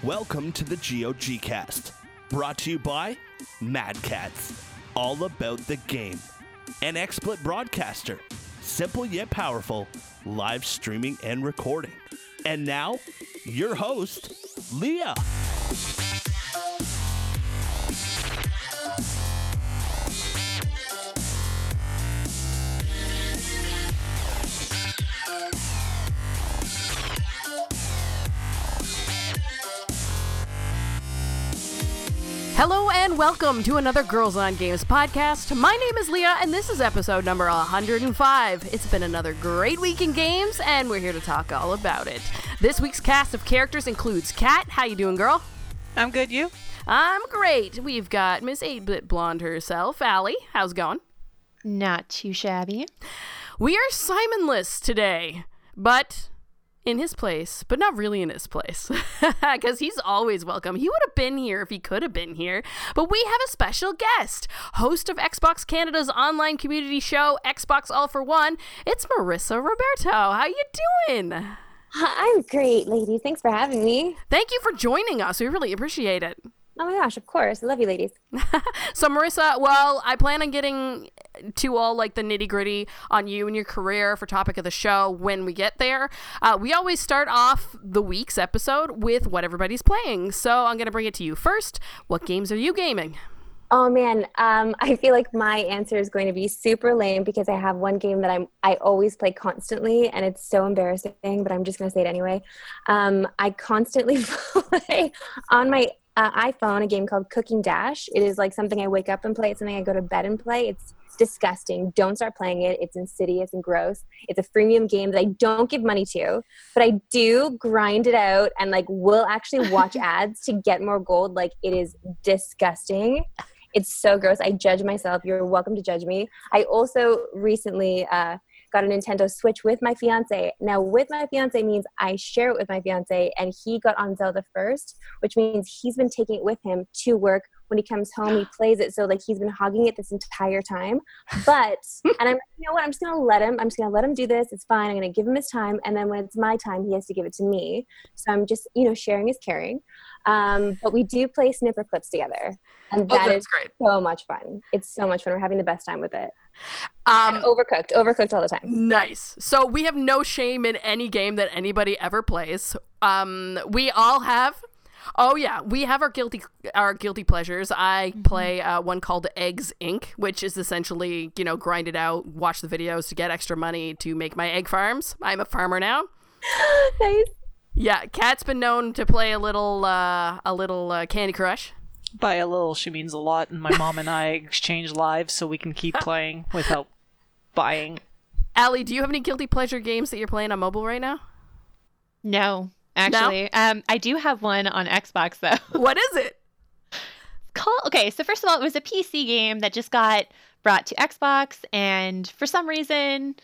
Welcome to the GOG Cast, brought to you by Mad Cats, all about the game. An XSplit broadcaster, simple yet powerful, live streaming and recording. And now, your host, Leah. Hello and welcome to another Girls on Games podcast. My name is Leah and this is episode number 105. It's been another great week in games and we're here to talk all about it. This week's cast of characters includes Kat. How you doing, girl? I'm good, you? I'm great. We've got Miss 8-Bit Blonde herself, Allie. How's it going? Not too shabby. We are Simonless today, but in his place, but not really in his place, because he's always welcome. He would have been here if he could have been here, but we have a special guest, host of Xbox Canada's online community show, Xbox All for One. It's Marissa Roberto. How you doing? I'm great, ladies. Thanks for having me. Thank you for joining us. We really appreciate it. Oh my gosh, of course. I love you, ladies. So Marissa, well, I plan on getting to all like the nitty gritty on you and your career for topic of the show when we get there. We always start off the week's episode with what everybody's playing. So I'm going to bring it to you first. What games are you gaming? Oh man, I feel like my answer is going to be super lame because I have one game that I always play constantly and it's so embarrassing, but I'm just going to say it anyway. I constantly play on my iPhone a game called Cooking Dash. It is like something I wake up and play. It's something I go to bed and play. It's disgusting. Don't start playing it. It's insidious and gross. It's a freemium game that I don't give money to, but I do grind it out and like will actually watch ads to get more gold. Like it is disgusting. It's so gross. I judge myself. You're welcome to judge me. I also recently got a Nintendo Switch with my fiance. Now, with my fiance means I share it with my fiance, and he got on Zelda first, which means he's been taking it with him to work. When he comes home, he plays it. So, like, he's been hogging it this entire time. But, and I'm, you know what? I'm just going to let him do this. It's fine. I'm going to give him his time. And then when it's my time, he has to give it to me. So I'm just, sharing is caring. But we do play Snipper Clips together. And that is great. So much fun. It's so much fun. We're having the best time with it. Overcooked all the time. Nice. So we have no shame in any game that anybody ever plays. We all have. Oh yeah, we have our guilty pleasures. I play one called Eggs Inc., which is essentially, grind it out, watch the videos to get extra money to make my egg farms. I'm a farmer now. Nice. Yeah, Kat's been known to play a little Candy Crush. By a little, she means a lot, and my mom and I exchange lives so we can keep playing without buying. Allie, do you have any guilty pleasure games that you're playing on mobile right now? No, actually. No? I do have one on Xbox, though. What is it? Okay, so first of all, it was a PC game that just got brought to Xbox, and for some reason,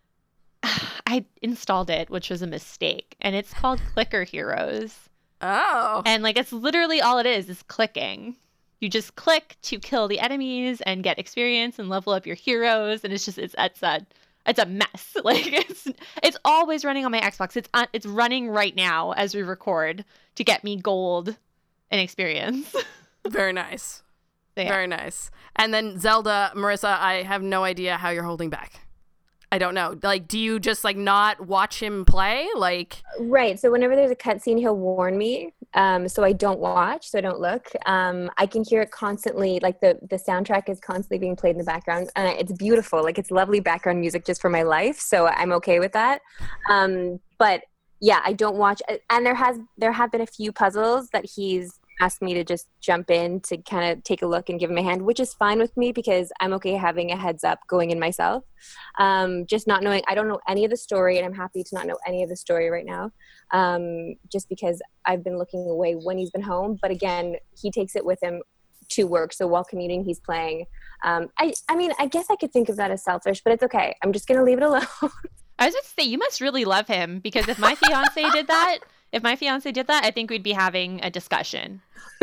I installed it, which was a mistake, and it's called Clicker Heroes. Oh. And it's literally all it is clicking. You just click to kill the enemies and get experience and level up your heroes, and it's a mess. It's always running on my Xbox. It's running right now as we record to get me gold and experience. Very nice. Yeah. Very nice. And then Zelda, Marissa, I have no idea how you're holding back. I don't know. Do you just not watch him play? Right. So whenever there's a cutscene, he'll warn me. So I don't watch, so I don't look. I can hear it constantly. The soundtrack is constantly being played in the background, and it's beautiful. It's lovely background music just for my life. So I'm okay with that. But yeah, I don't watch. And there have been a few puzzles that he's asked me to just jump in to kind of take a look and give him a hand, which is fine with me because I'm okay having a heads up going in myself. Just not knowing, I don't know any of the story, and I'm happy to not know any of the story right now, just because I've been looking away when he's been home. But again, he takes it with him to work, so while commuting, he's playing. I mean, I guess I could think of that as selfish, but it's okay. I'm just going to leave it alone. I was just say, you must really love him, because if my fiance did that, I think we'd be having a discussion.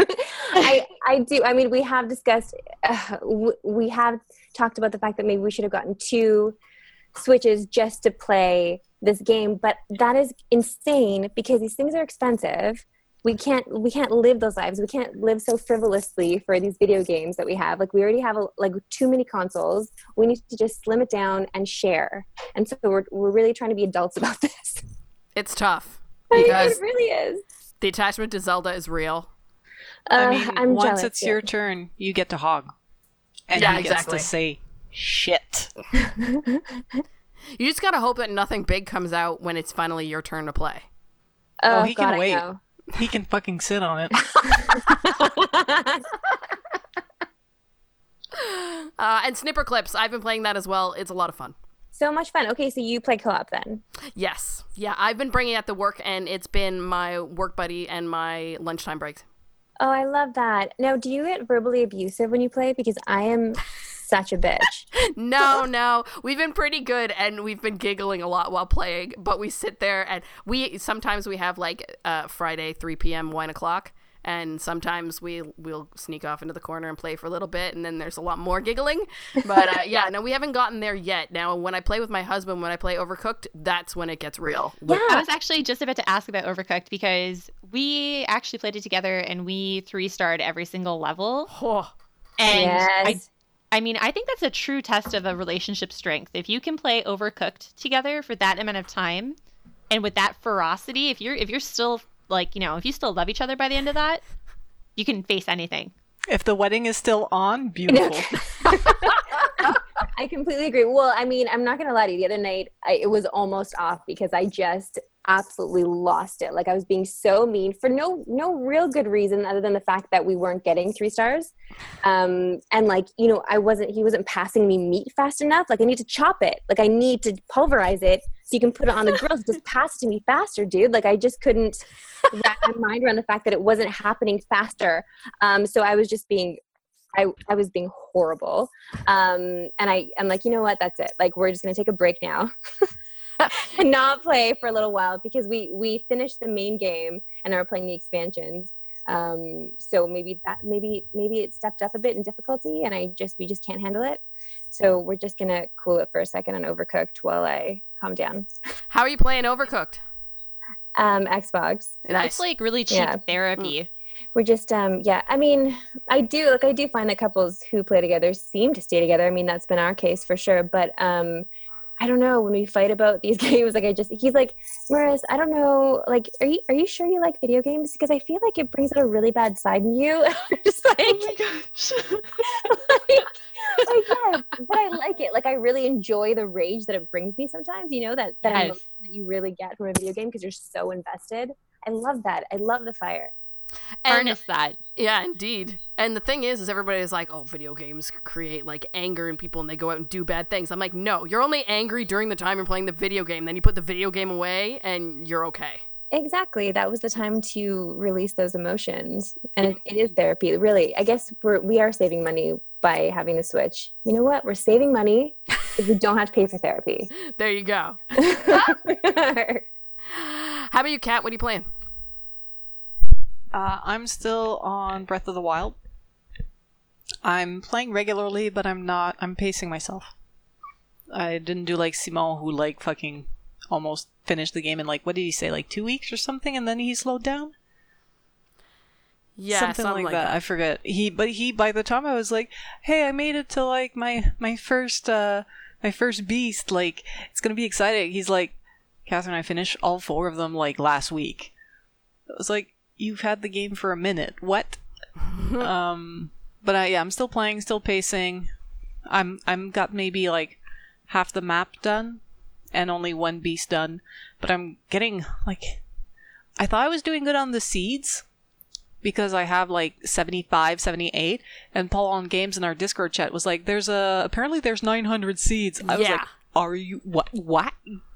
I do. I mean, we have discussed, we have talked about the fact that maybe we should have gotten 2 Switches just to play this game, but that is insane because these things are expensive. we can't live those lives. We can't live so frivolously for these video games that we have. Like, we already have like too many consoles. We need to just slim it down and share. And so we're really trying to be adults about this. It's tough It because really is. the attachment to Zelda is real. I mean, I'm once jealous, it's yeah. your turn, you get to hog. And Yeah, he gets exactly. to say shit. You just gotta hope that nothing big comes out when it's finally your turn to play. Oh, he God, can I wait. know. He can fucking sit on it. And Snipper Clips, I've been playing that as well. It's a lot of fun. So much fun. Okay, so you play co-op then? Yes. Yeah, I've been bringing it at the work, and it's been my work buddy and my lunchtime breaks. Oh, I love that. Now, do you get verbally abusive when you play? Because I am such a bitch. No. We've been pretty good, and we've been giggling a lot while playing, but we sit there, and sometimes we have, like, Friday, 3 p.m., 1 o'clock, and sometimes we'll sneak off into the corner and play for a little bit, and then there's a lot more giggling. But, yeah, no, we haven't gotten there yet. Now, when I play with my husband, when I play Overcooked, that's when it gets real. Yeah. I was actually just about to ask about Overcooked because we actually played it together and we 3-starred every single level. Oh, And Yes. I mean, I think that's a true test of a relationship strength. If you can play Overcooked together for that amount of time and with that ferocity, if you're still like, if you still love each other by the end of that, you can face anything. If the wedding is still on, beautiful. I completely agree. Well, I mean, I'm not going to lie to you. The other night, it was almost off because I just absolutely lost it. Like, I was being so mean for no real good reason other than the fact that we weren't getting 3 stars. And like, he wasn't passing me meat fast enough. Like, I need to chop it. Like, I need to pulverize it so you can put it on the grill. So just pass it to me faster, dude. Like, I just couldn't wrap my mind around the fact that it wasn't happening faster. So I was just being I was being horrible. And I'm like, you know what? That's it. Like, we're just going to take a break now and not play for a little while because we finished the main game and are playing the expansions. So maybe it stepped up a bit in difficulty and we just can't handle it. So we're just going to cool it for a second on Overcooked while I calm down. how are you playing Overcooked? Xbox. Nice. It's like really cheap Yeah. therapy. We're just yeah, I mean, I do find that couples who play together seem to stay together. I mean, that's been our case for sure, but I don't know, when we fight about these games, like he's like, Maris, I don't know, like, are you sure you like video games? Because I feel like it brings out a really bad side in you. I'm just like, Oh my gosh. like, yeah, but I like it. Like, I really enjoy the rage that it brings me sometimes, that Yes. emotion that you really get from a video game because you're so invested. I love that. I love the fire. And- Harness that. Yeah, indeed. And the thing is everybody is like, oh, video games create like anger in people and they go out and do bad things. I'm like, no, you're only angry during the time you're playing the video game. Then you put the video game away and you're okay. Exactly. That was the time to release those emotions. And it is therapy. Really, I guess we are saving money by having the Switch. You know what? We're saving money if we don't have to pay for therapy. There you go. How about you, Kat? What are you playing? I'm still on Breath of the Wild. I'm playing regularly, but I'm pacing myself. I didn't do like Simon, who like fucking almost finished the game in like, what did he say, like 2 weeks or something, and then he slowed down? Yeah, something like that. I forget. He by the time I was like, hey, I made it to like my first beast, like it's gonna be exciting. He's like, Catherine, I finished all 4 of them like last week. I was like, you've had the game for a minute. What? But I'm still playing, still pacing. I'm got maybe like half the map done and only 1 beast done, but I'm getting like, I thought I was doing good on the seeds because I have like 75, 78, and Paul on Games in our Discord chat was like, apparently there's 900 seeds. I was like, are you what?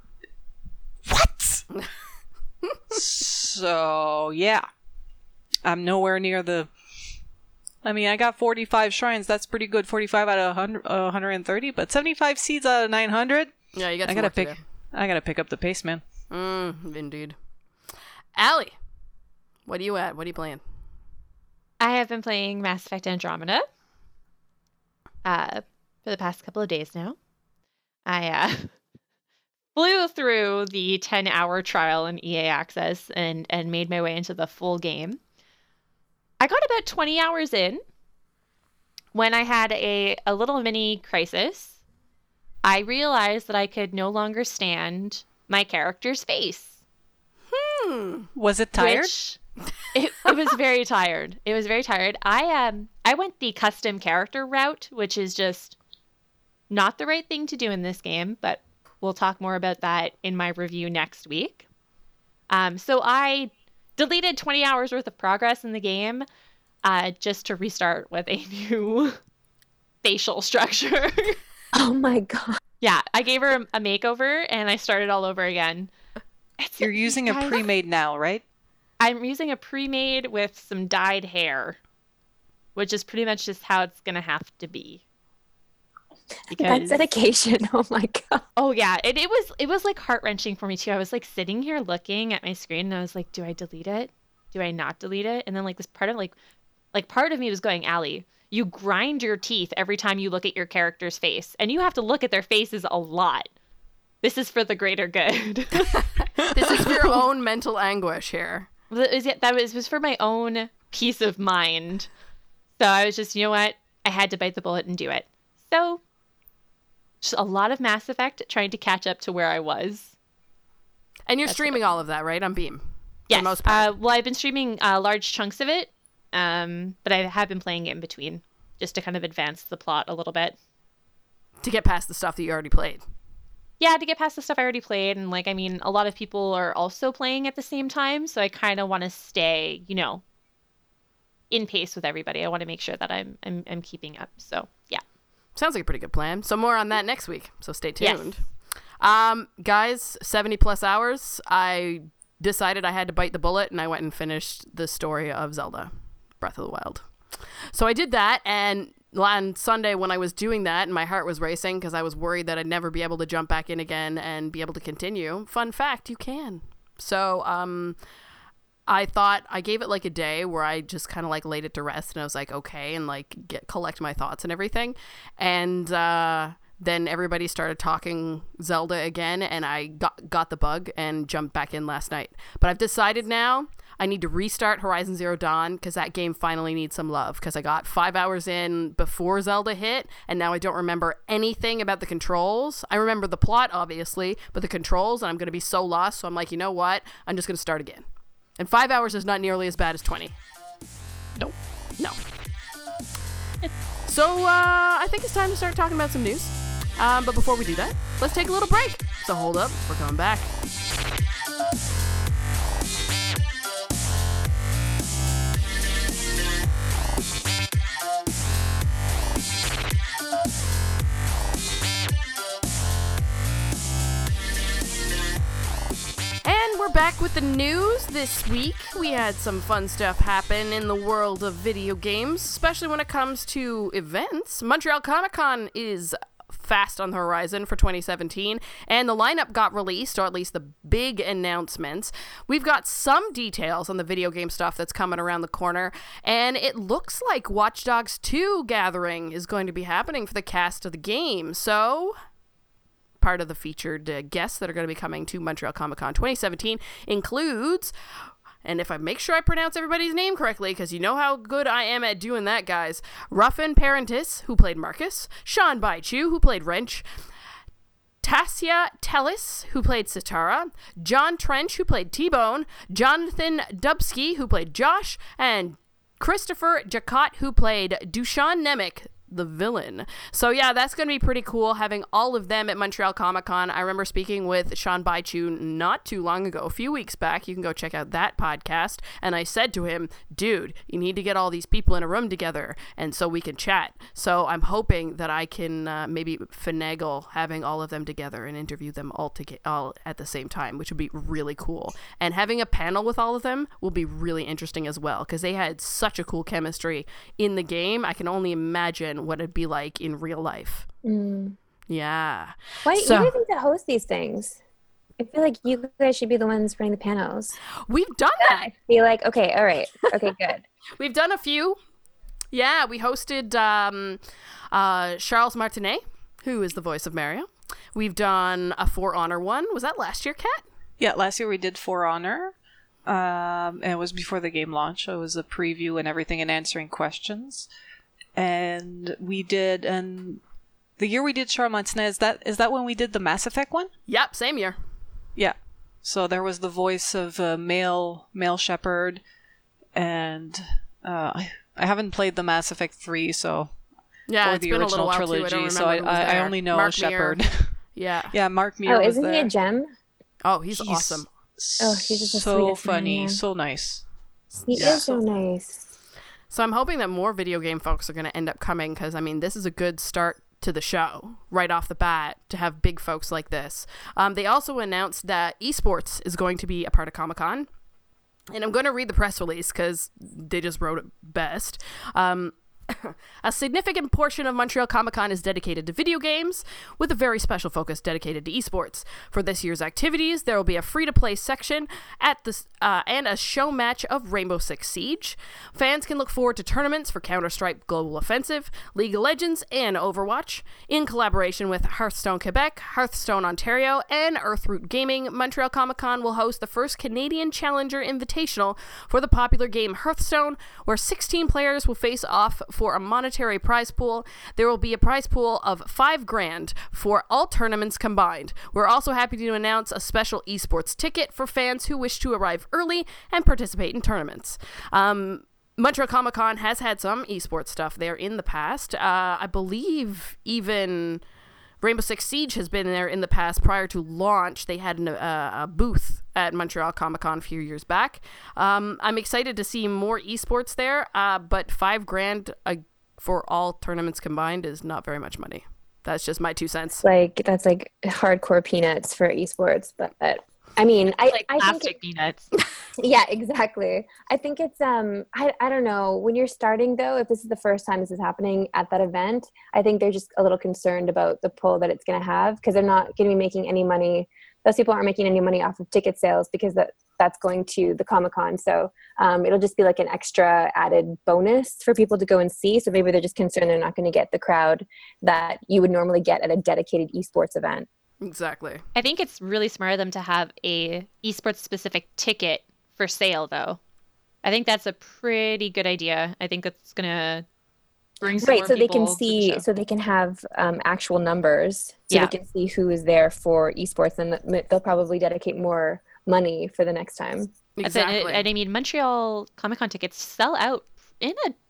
So yeah, I'm nowhere near the. I mean, I got 45 shrines. That's pretty good. 45 out of 130, but 75 seeds out of 900. Yeah, you got. I gotta pick up the pace, man. Indeed. Allie, what are you at? What are you playing? I have been playing Mass Effect Andromeda for the past couple of days now. I flew through the 10-hour trial in EA Access and made my way into the full game. I got about 20 hours in when I had a little mini crisis. I realized that I could no longer stand my character's face. Was it tired? It was very tired. It was very tired. I went the custom character route, which is just not the right thing to do in this game, but we'll talk more about that in my review next week. So I deleted 20 hours worth of progress in the game just to restart with a new facial structure. Oh my God. Yeah, I gave her a makeover and I started all over again. You're using a pre-made now, right? I'm using a pre-made with some dyed hair, which is pretty much just how it's going to have to be. That's dedication. Oh my God. Oh yeah, it was like heart-wrenching for me too. I was like sitting here looking at my screen and I was like, do I delete it? Do I not delete it? And then like this part of part of me was going, Allie, you grind your teeth every time you look at your character's face, and you have to look at their faces a lot. This is for the greater good. This is for your own mental anguish here. It was for my own peace of mind. So I was just, you know what? I had to bite the bullet and do it. So just a lot of Mass Effect trying to catch up to where I was. And you're streaming all of that, right? On Beam? Yes. For the most part. Well, I've been streaming large chunks of it, but I have been playing it in between just to kind of advance the plot a little bit. To get past the stuff that you already played. Yeah, to get past the stuff I already played. And like, I mean, a lot of people are also playing at the same time. So I kind of want to stay, in pace with everybody. I want to make sure that I'm keeping up. So yeah. Sounds like a pretty good plan. So more on that next week. So stay tuned. Yes. Guys, 70 plus hours. I decided I had to bite the bullet and I went and finished the story of Zelda Breath of the Wild. So I did that, and on Sunday when I was doing that and my heart was racing because I was worried that I'd never be able to jump back in again and be able to continue. Fun fact, you can. So I thought I gave it like a day where I just kind of like laid it to rest and I was like, okay, and like collect my thoughts and everything. And then everybody started talking Zelda again, and I got the bug and jumped back in last night. But I've decided now I need to restart Horizon Zero Dawn because that game finally needs some love, because I got 5 hours in before Zelda hit, and now I don't remember anything about the controls. I remember the plot, obviously, but the controls, and I'm going to be so lost. So I'm like, you know what? I'm just going to start again. And 5 hours is not nearly as bad as 20. Nope. No. So I think it's time to start talking about some news. But before we do that, let's take a little break. So hold up, we're coming back. And we're back with the news this week. We had some fun stuff happen in the world of video games, especially when it comes to events. Montreal Comic Con is fast on the horizon for 2017, and the lineup got released, or at least the big announcements. We've got some details on the video game stuff that's coming around the corner, and it looks like Watch Dogs 2 gathering is going to be happening for the cast of the game. So part of the featured guests that are going to be coming to Montreal Comic Con 2017 includes, and if I make sure I pronounce everybody's name correctly, because you know how good I am at doing that, guys, Ruffin Parentis, who played Marcus, Sean Baichu, who played Wrench, Tassia Tellis, who played Sitara, John Trench, who played T-Bone, Jonathan Dubsky, who played Josh, and Christopher Jacot, who played Dushan Nemec, the villain. So yeah, that's going to be pretty cool having all of them at Montreal Comic Con. I remember speaking with Sean Baichu not too long ago, a few weeks back. You can go check out that podcast. And I said to him, dude, you need to get all these people in a room together and so we can chat. So I'm hoping that I can maybe finagle having all of them together and interview them all at the same time, which would be really cool. And having a panel with all of them will be really interesting as well, because they had such a cool chemistry in the game. I can only imagine what it'd be like in real life. Yeah. Why you guys need to host these things? I feel like you guys should be the ones running the panels. We've done that. I feel like, okay, all right. Okay, good. We've done a few. Yeah, we hosted Charles Martinet, who is the voice of Mario. We've done a For Honor one. Was that last year, Kat? Yeah, last year we did For Honor. And it was before the game launch. So it was a preview and everything and answering questions. And we did, and the year we did Charlemagne, is that when we did the Mass Effect one? Yep, same year. Yeah. So there was the voice of a male Shepard, and I haven't played the Mass Effect 3, so yeah, or it's the been a original little while trilogy, too. I don't so remember who was I there. only know Mark Shepard. Meir. Yeah. Yeah, Mark Meir Oh, was isn't there. he a gem? Oh, he's awesome. Oh, he's just the so sweetest man, funny, yeah. so nice. He Yeah. is so nice. So I'm hoping that more video game folks are going to end up coming because, I mean, this is a good start to the show right off the bat to have big folks like this. They also announced that esports is going to be a part of Comic-Con. And I'm going to read the press release because they just wrote it best. A significant portion of Montreal Comic-Con is dedicated to video games, with a very special focus dedicated to esports. For this year's activities, there will be a free-to-play section at the and a show match of Rainbow Six Siege. Fans can look forward to tournaments for Counter-Strike Global Offensive, League of Legends, and Overwatch. In collaboration with Hearthstone Quebec, Hearthstone Ontario, and Earthroot Gaming, Montreal Comic-Con will host the first Canadian Challenger Invitational for the popular game Hearthstone, where 16 players will face off for a monetary prize pool. There will be a prize pool of $5,000 for all tournaments combined. We're also happy to announce a special esports ticket for fans who wish to arrive early and participate in tournaments. Montreal Comic-Con has had some esports stuff there in the past. I believe even Rainbow Six Siege has been there in the past. Prior to launch, they had a booth at Montreal Comic-Con a few years back. I'm excited to see more esports there, but $5,000 for all tournaments combined is not very much money. That's just my 2 cents. That's like hardcore peanuts for esports, but I mean, I think Plastic peanuts. yeah, exactly. I think it's I don't know, when you're starting though, if this is the first time this is happening at that event, I think they're just a little concerned about the pull that it's going to have, because they're not going to be making any money. Those people aren't making any money off of ticket sales because that's going to the Comic-Con. So it'll just be like an extra added bonus for people to go and see. So maybe they're just concerned they're not going to get the crowd that you would normally get at a dedicated esports event. Exactly. I think it's really smart of them to have a esports specific ticket for sale, though. I think that's a pretty good idea. I think it's gonna bring some Right, more so they can people to the see, show. so they can have actual numbers, so Yeah. they can see who is there for esports, and they'll probably dedicate more money for the next time. Exactly. And I mean, Montreal Comic-Con tickets sell out in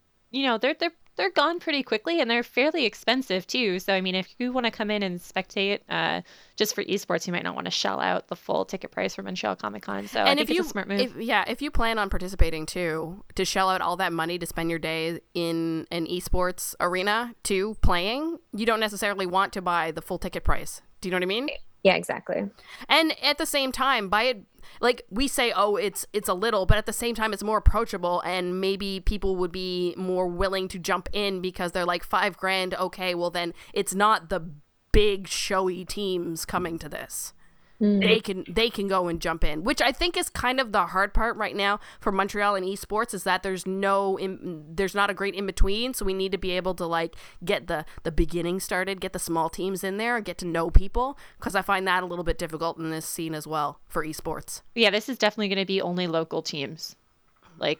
they're gone pretty quickly, and they're fairly expensive too. So I mean, if you want to come in and spectate just for esports, you might not want to shell out the full ticket price for Montreal Comic-Con. So I think it's a smart move. If you plan on participating too, to shell out all that money to spend your day in an esports arena too, playing, you don't necessarily want to buy the full ticket price. Do you know what I mean? Yeah, exactly. And at the same time, buy it, like we say, oh, it's a little, but at the same time, it's more approachable, and maybe people would be more willing to jump in because they're like $5,000. Okay, well then it's not the big showy teams coming to this. They can go and jump in, which I think is kind of the hard part right now for Montreal and esports, is that there's not a great in between. So we need to be able to like get the beginning started, get the small teams in there, and get to know people, because I find that a little bit difficult in this scene as well for esports. Yeah, this is definitely going to be only local teams. Like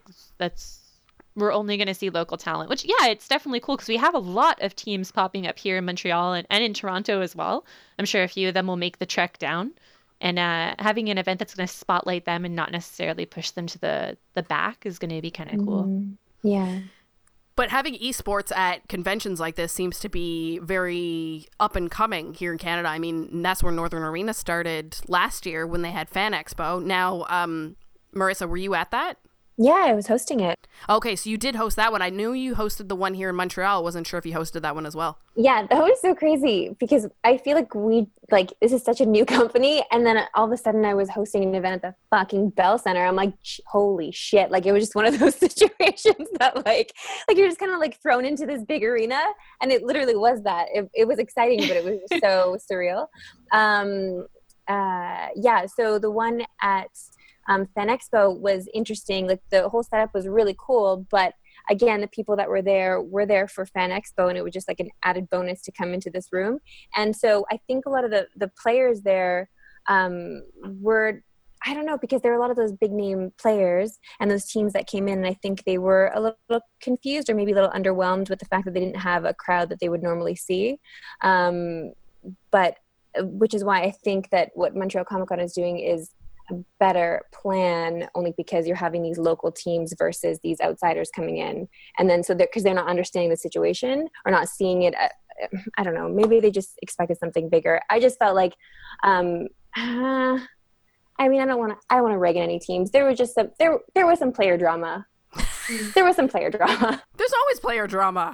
we're only going to see local talent, which, yeah, it's definitely cool because we have a lot of teams popping up here in Montreal and in Toronto as well. I'm sure a few of them will make the trek down, and having an event that's going to spotlight them and not necessarily push them to the back is going to be kind of cool. Yeah. But having esports at conventions like this seems to be very up and coming here in Canada. I mean, that's where Northern Arena started last year when they had Fan Expo. Now, Marissa, were you at that? Yeah, I was hosting it. Okay, so you did host that one. I knew you hosted the one here in Montreal. Wasn't sure if you hosted that one as well. Yeah, that was so crazy because I feel like this is such a new company, and then all of a sudden I was hosting an event at the fucking Bell Center. I'm like, holy shit. Like, it was just one of those situations that like you're just kind of like thrown into this big arena, and it literally was that. It was exciting, but it was just so surreal. Yeah, so the one at Fan Expo was interesting. Like the whole setup was really cool, but again, the people that were there for Fan Expo, and it was just like an added bonus to come into this room. And so I think a lot of the players there were, I don't know, because there were a lot of those big name players and those teams that came in, and I think they were a little confused or maybe a little underwhelmed with the fact that they didn't have a crowd that they would normally see. But which is why I think that what Montreal Comic Con is doing is a better plan, only because you're having these local teams versus these outsiders coming in. And then because they're not understanding the situation or not seeing it, I don't know, maybe they just expected something bigger. I just felt like, I mean, I don't want to rag on any teams. There was just there was some player drama. There was some player drama. There's always player drama.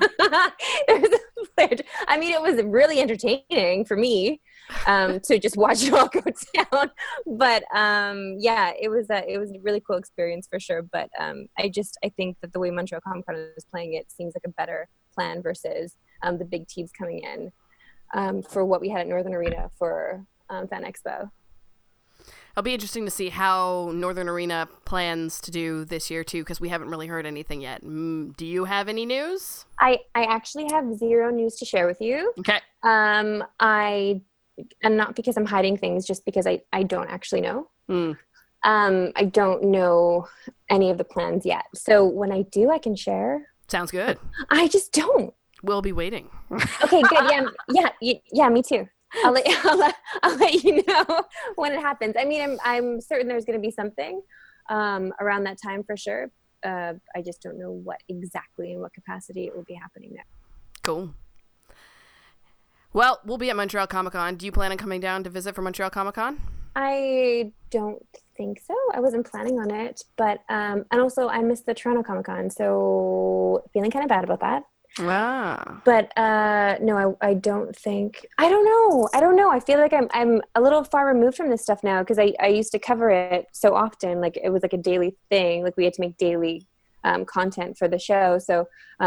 I mean, it was really entertaining for me to just watch it all go down. But yeah, it was a really cool experience for sure. But I think that the way Montreal Comic Con is playing it seems like a better plan versus the big teams coming in for what we had at Northern Arena for Fan Expo. It'll be interesting to see how Northern Arena plans to do this year too, because we haven't really heard anything yet. Do you have any news? I actually have zero news to share with you. Okay. And not because I'm hiding things, just because I don't actually know. I don't know any of the plans yet. So when I do, I can share. Sounds good. I just don't. We'll be waiting. Okay, good. Yeah, me too. I'll let you know when it happens. I mean, I'm certain there's going to be something around that time for sure. I just don't know what exactly and what capacity it will be happening there. Cool. Well, we'll be at Montreal Comic Con. Do you plan on coming down to visit for Montreal Comic Con? I don't think so. I wasn't planning on it, but and also I missed the Toronto Comic Con, so feeling kind of bad about that. Ah. But no, I don't think. I don't know. I feel like I'm a little far removed from this stuff now, because I used to cover it so often. Like it was like a daily thing. Like we had to make daily content for the show. So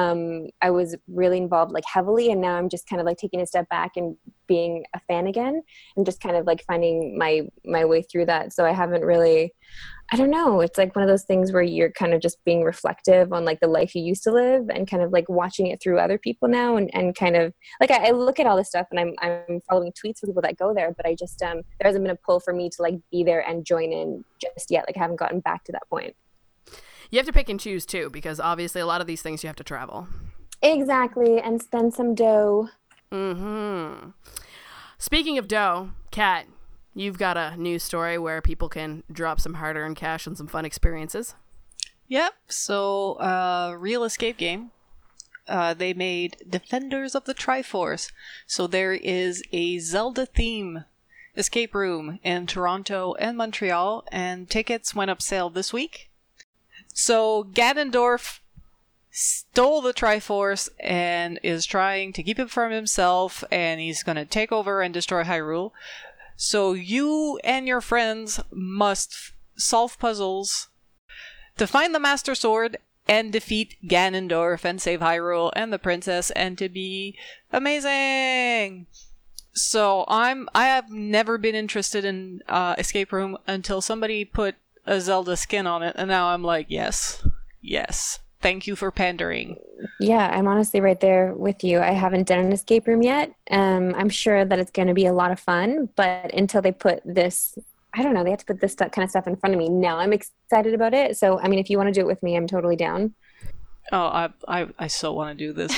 I was really involved like heavily, and now I'm just kind of like taking a step back and being a fan again and just kind of like finding my way through that. So I haven't really, I don't know. It's like one of those things where you're kind of just being reflective on like the life you used to live and kind of like watching it through other people now, and kind of like I look at all this stuff and I'm following tweets for people that go there, but I just there hasn't been a pull for me to like be there and join in just yet. Like I haven't gotten back to that point. You have to pick and choose too, because obviously a lot of these things you have to travel. Exactly, and spend some dough. Mm-hmm. Speaking of dough, Kat, you've got a news story where people can drop some hard-earned cash on some fun experiences. Yep. So, Real Escape game. They made Defenders of the Triforce. So there is a Zelda theme escape room in Toronto and Montreal, and tickets went up sale this week. So Ganondorf stole the Triforce and is trying to keep it from himself, and he's going to take over and destroy Hyrule. So you and your friends must solve puzzles to find the Master Sword and defeat Ganondorf and save Hyrule and the princess, and to be amazing. So I have never been interested in escape room until somebody put a Zelda skin on it, and now I'm like, yes, thank you for pandering. Yeah, I'm honestly right there with you. I haven't done an escape room yet. I'm sure that it's going to be a lot of fun, but until they put this, I don't know, they have to put this kind of stuff in front of me. Now I'm excited about it. So, I mean, if you want to do it with me, I'm totally down. Oh, I so want to do this.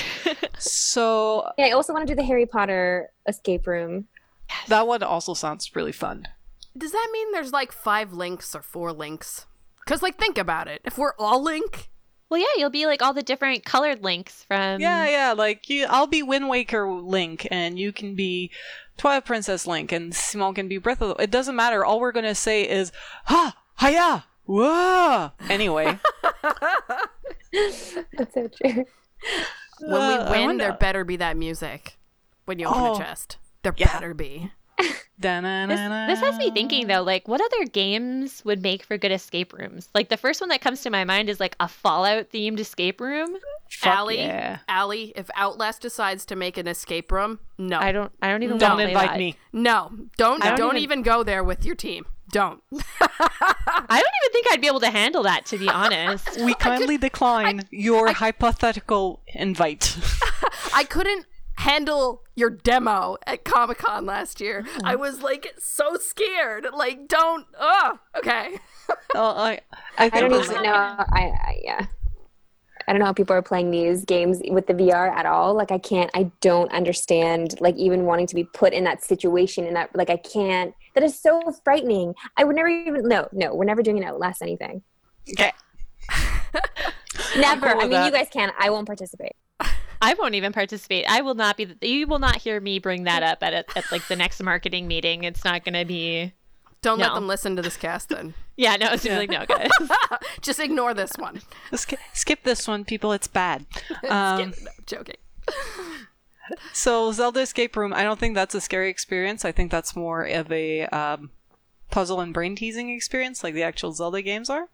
So yeah, I also want to do the Harry Potter escape room. That one also sounds really fun. Does that mean there's like 5 links or 4 links? Because like, think about it. If we're all Link... Well, yeah, you'll be like all the different colored Links from... Yeah, like I'll be Wind Waker Link, and you can be Twilight Princess Link, and Simone can be Breath of the... It doesn't matter. All we're going to say is, ha, hiya, whoa. Anyway. That's so true. When we win, there better be that music. When you open a chest. There better be. This has me thinking though, like what other games would make for good escape rooms? Like the first one that comes to my mind is like a Fallout themed escape room. Allie, if Outlast decides to make an escape room, no. I don't even Don't want to invite me. No. Don't even go there with your team. Don't. I don't even think I'd be able to handle that, to be honest. We kindly decline your hypothetical invite. I couldn't handle your demo at Comic-Con last year. I was like so scared. Like, don't. Okay. I I think don't even know. Yeah. I don't know how people are playing these games with the VR at all. Like, I don't understand, like, even wanting to be put in that situation, and that, like, I can't. That is so frightening. I would never even, no, we're never doing an Outlast anything. Okay. Never. cool with I mean, that. you guys can. I won't participate. I won't even participate. I will not be. You will not hear me bring that up at like the next marketing meeting. It's not going to be. Don't let No. them listen to this cast then. Yeah, no, it's like no, guys. Just ignore this one. Skip this one, people. It's bad. No, joking. So Zelda Escape Room, I don't think that's a scary experience. I think that's more of a puzzle and brain teasing experience, like the actual Zelda games are.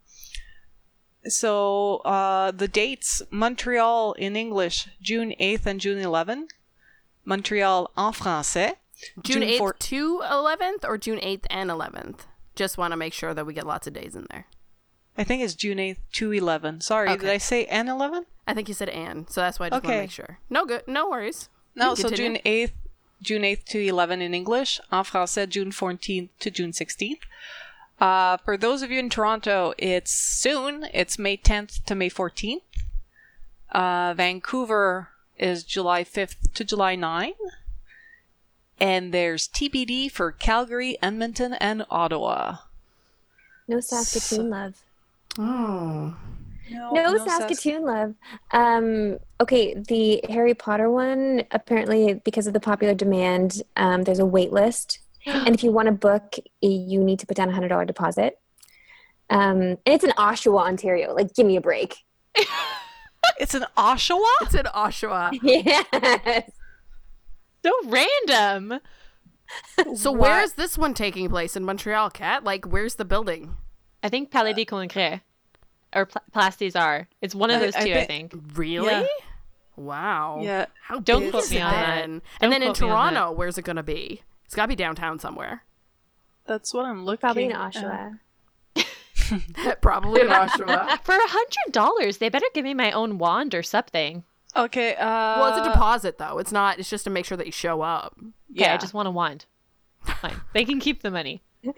So the dates: Montreal in English, June 8th and June 11th. Montreal en français. June 8th 4th to 11th or June 8th and 11th? Just want to make sure that we get lots of days in there. I think it's June 8th to 11. Sorry, Okay. did I say N 11? I think you said and, so that's why I just want Okay. to make sure. No worries. No, You so continue. June 8th to 11 in English. En français, June 14th to June 16th. For those of you in Toronto, it's soon. It's May 10th to May 14th. Vancouver is July 5th to July 9th. And there's TBD for Calgary, Edmonton, and Ottawa. No Saskatoon love. Oh. No Saskatoon love. Okay, the Harry Potter one, apparently because of the popular demand, there's a wait list. And if you want to book, you need to put down a $100 deposit. And it's in Oshawa, Ontario. Like, give me a break. It's in Oshawa? It's in Oshawa. Yes. So random. So where is this one taking place? In Montreal, Kat? Like, where's the building? I think Palais des Congrès or Place des Arts. It's one of those two, I think. Really? Yeah. Wow. Yeah. How Don't big quote is me it on that. then? Don't And then in quote me on that. Toronto, where's it going to be? It's got to be downtown somewhere. That's what I'm looking Probably in at. Oshawa. Probably in Oshawa. For $100, they better give me my own wand or something. Okay, Well, it's a deposit, though. It's not. It's just to make sure that you show up. Okay, yeah. I just want a wand. Fine. They can keep the money.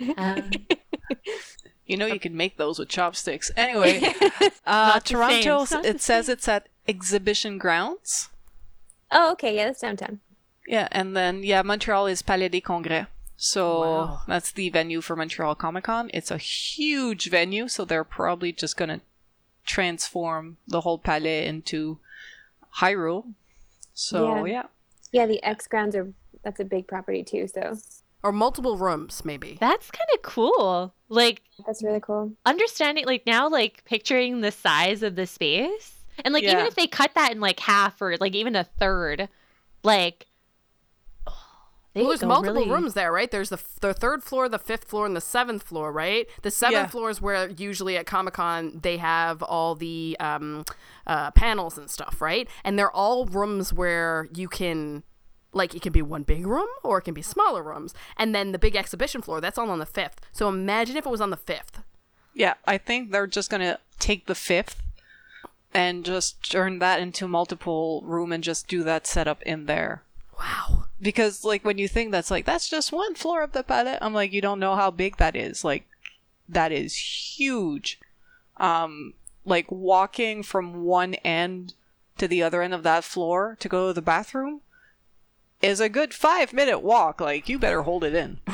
You know you can make those with chopsticks. Anyway, Not the same. Toronto, It's not the it says it's at Exhibition Grounds. Oh, okay. Yeah, that's downtown. Yeah, and then, Montreal is Palais des Congrès. So Wow. that's the venue for Montreal Comic-Con. It's a huge venue, so they're probably just going to transform the whole palais into Hyrule. So, yeah. Yeah, the X grounds that's a big property too, so Or multiple rooms, maybe. That's kind of cool. Like, that's really cool. understanding, like, now, like, picturing the size of the space. And, like, even Yeah. if they cut that in, like, half or, like, even a third, like, they Well, there's go multiple really- rooms there, right? There's the third floor, the fifth floor, and the seventh floor, right? The seventh Yeah. floor is where usually at Comic-Con they have all the panels and stuff, right? And they're all rooms where you can, like, it can be one big room or it can be smaller rooms. And then the big exhibition floor, that's all on the fifth. So imagine if it was on the fifth. Yeah, I think they're just going to take the fifth and just turn that into multiple room and just do that setup in there. Wow. Because, like, when you think that's just one floor of the palette, I'm like, you don't know how big that is. Like, that is huge. Like, walking from one end to the other end of that floor to go to the bathroom is a good 5-minute walk. Like, you better hold it in.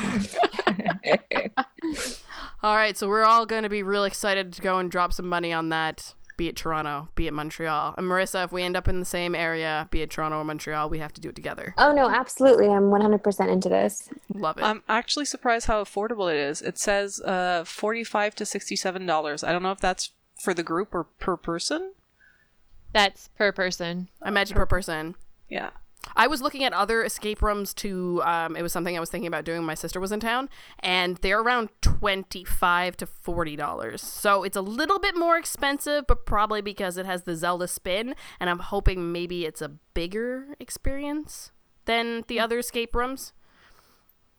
All right, so we're all going to be real excited to go and drop some money on that, be it Toronto, be it Montreal. And Marissa, if we end up in the same area, be it Toronto or Montreal, we have to do it together. Oh no, absolutely. I'm 100% into this. Love it. I'm actually surprised how affordable it is. It says $45 to $67. I don't know if that's for the group or per person. That's per person. I imagine per person. Yeah. I was looking at other escape rooms to, it was something I was thinking about doing when my sister was in town, and they're around $25 to $40. So it's a little bit more expensive, but probably because it has the Zelda spin, and I'm hoping maybe it's a bigger experience than the other escape rooms.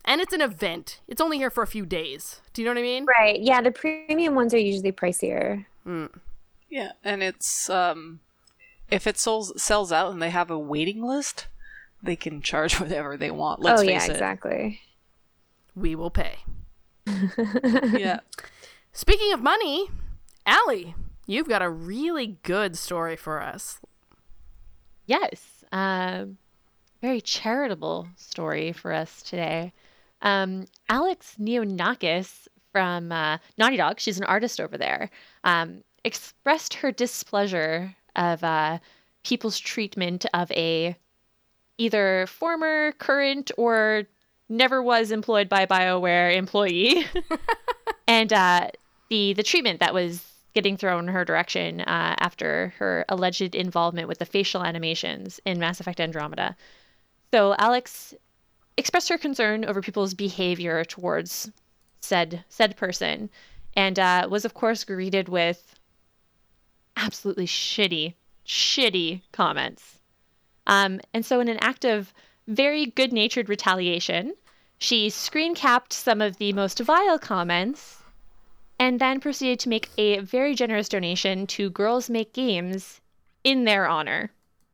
And it's an event. It's only here for a few days. Do you know what I mean? Right. Yeah, the premium ones are usually pricier. Yeah, and it's if it sells out and they have a waiting list, they can charge whatever they want. Let's face it. Exactly. We will pay. Yeah. Speaking of money, Allie, you've got a really good story for us. Yes. Very charitable story for us today. Alex Neonakis from Naughty Dog, she's an artist over there, expressed her displeasure of people's treatment of a either former, current, or never was employed by BioWare employee. And the treatment that was getting thrown her direction after her alleged involvement with the facial animations in Mass Effect Andromeda. So Alex expressed her concern over people's behavior towards said person, and was of course greeted with absolutely shitty comments. And so in an act of very good-natured retaliation, she screen capped some of the most vile comments and then proceeded to make a very generous donation to Girls Make Games in their honor.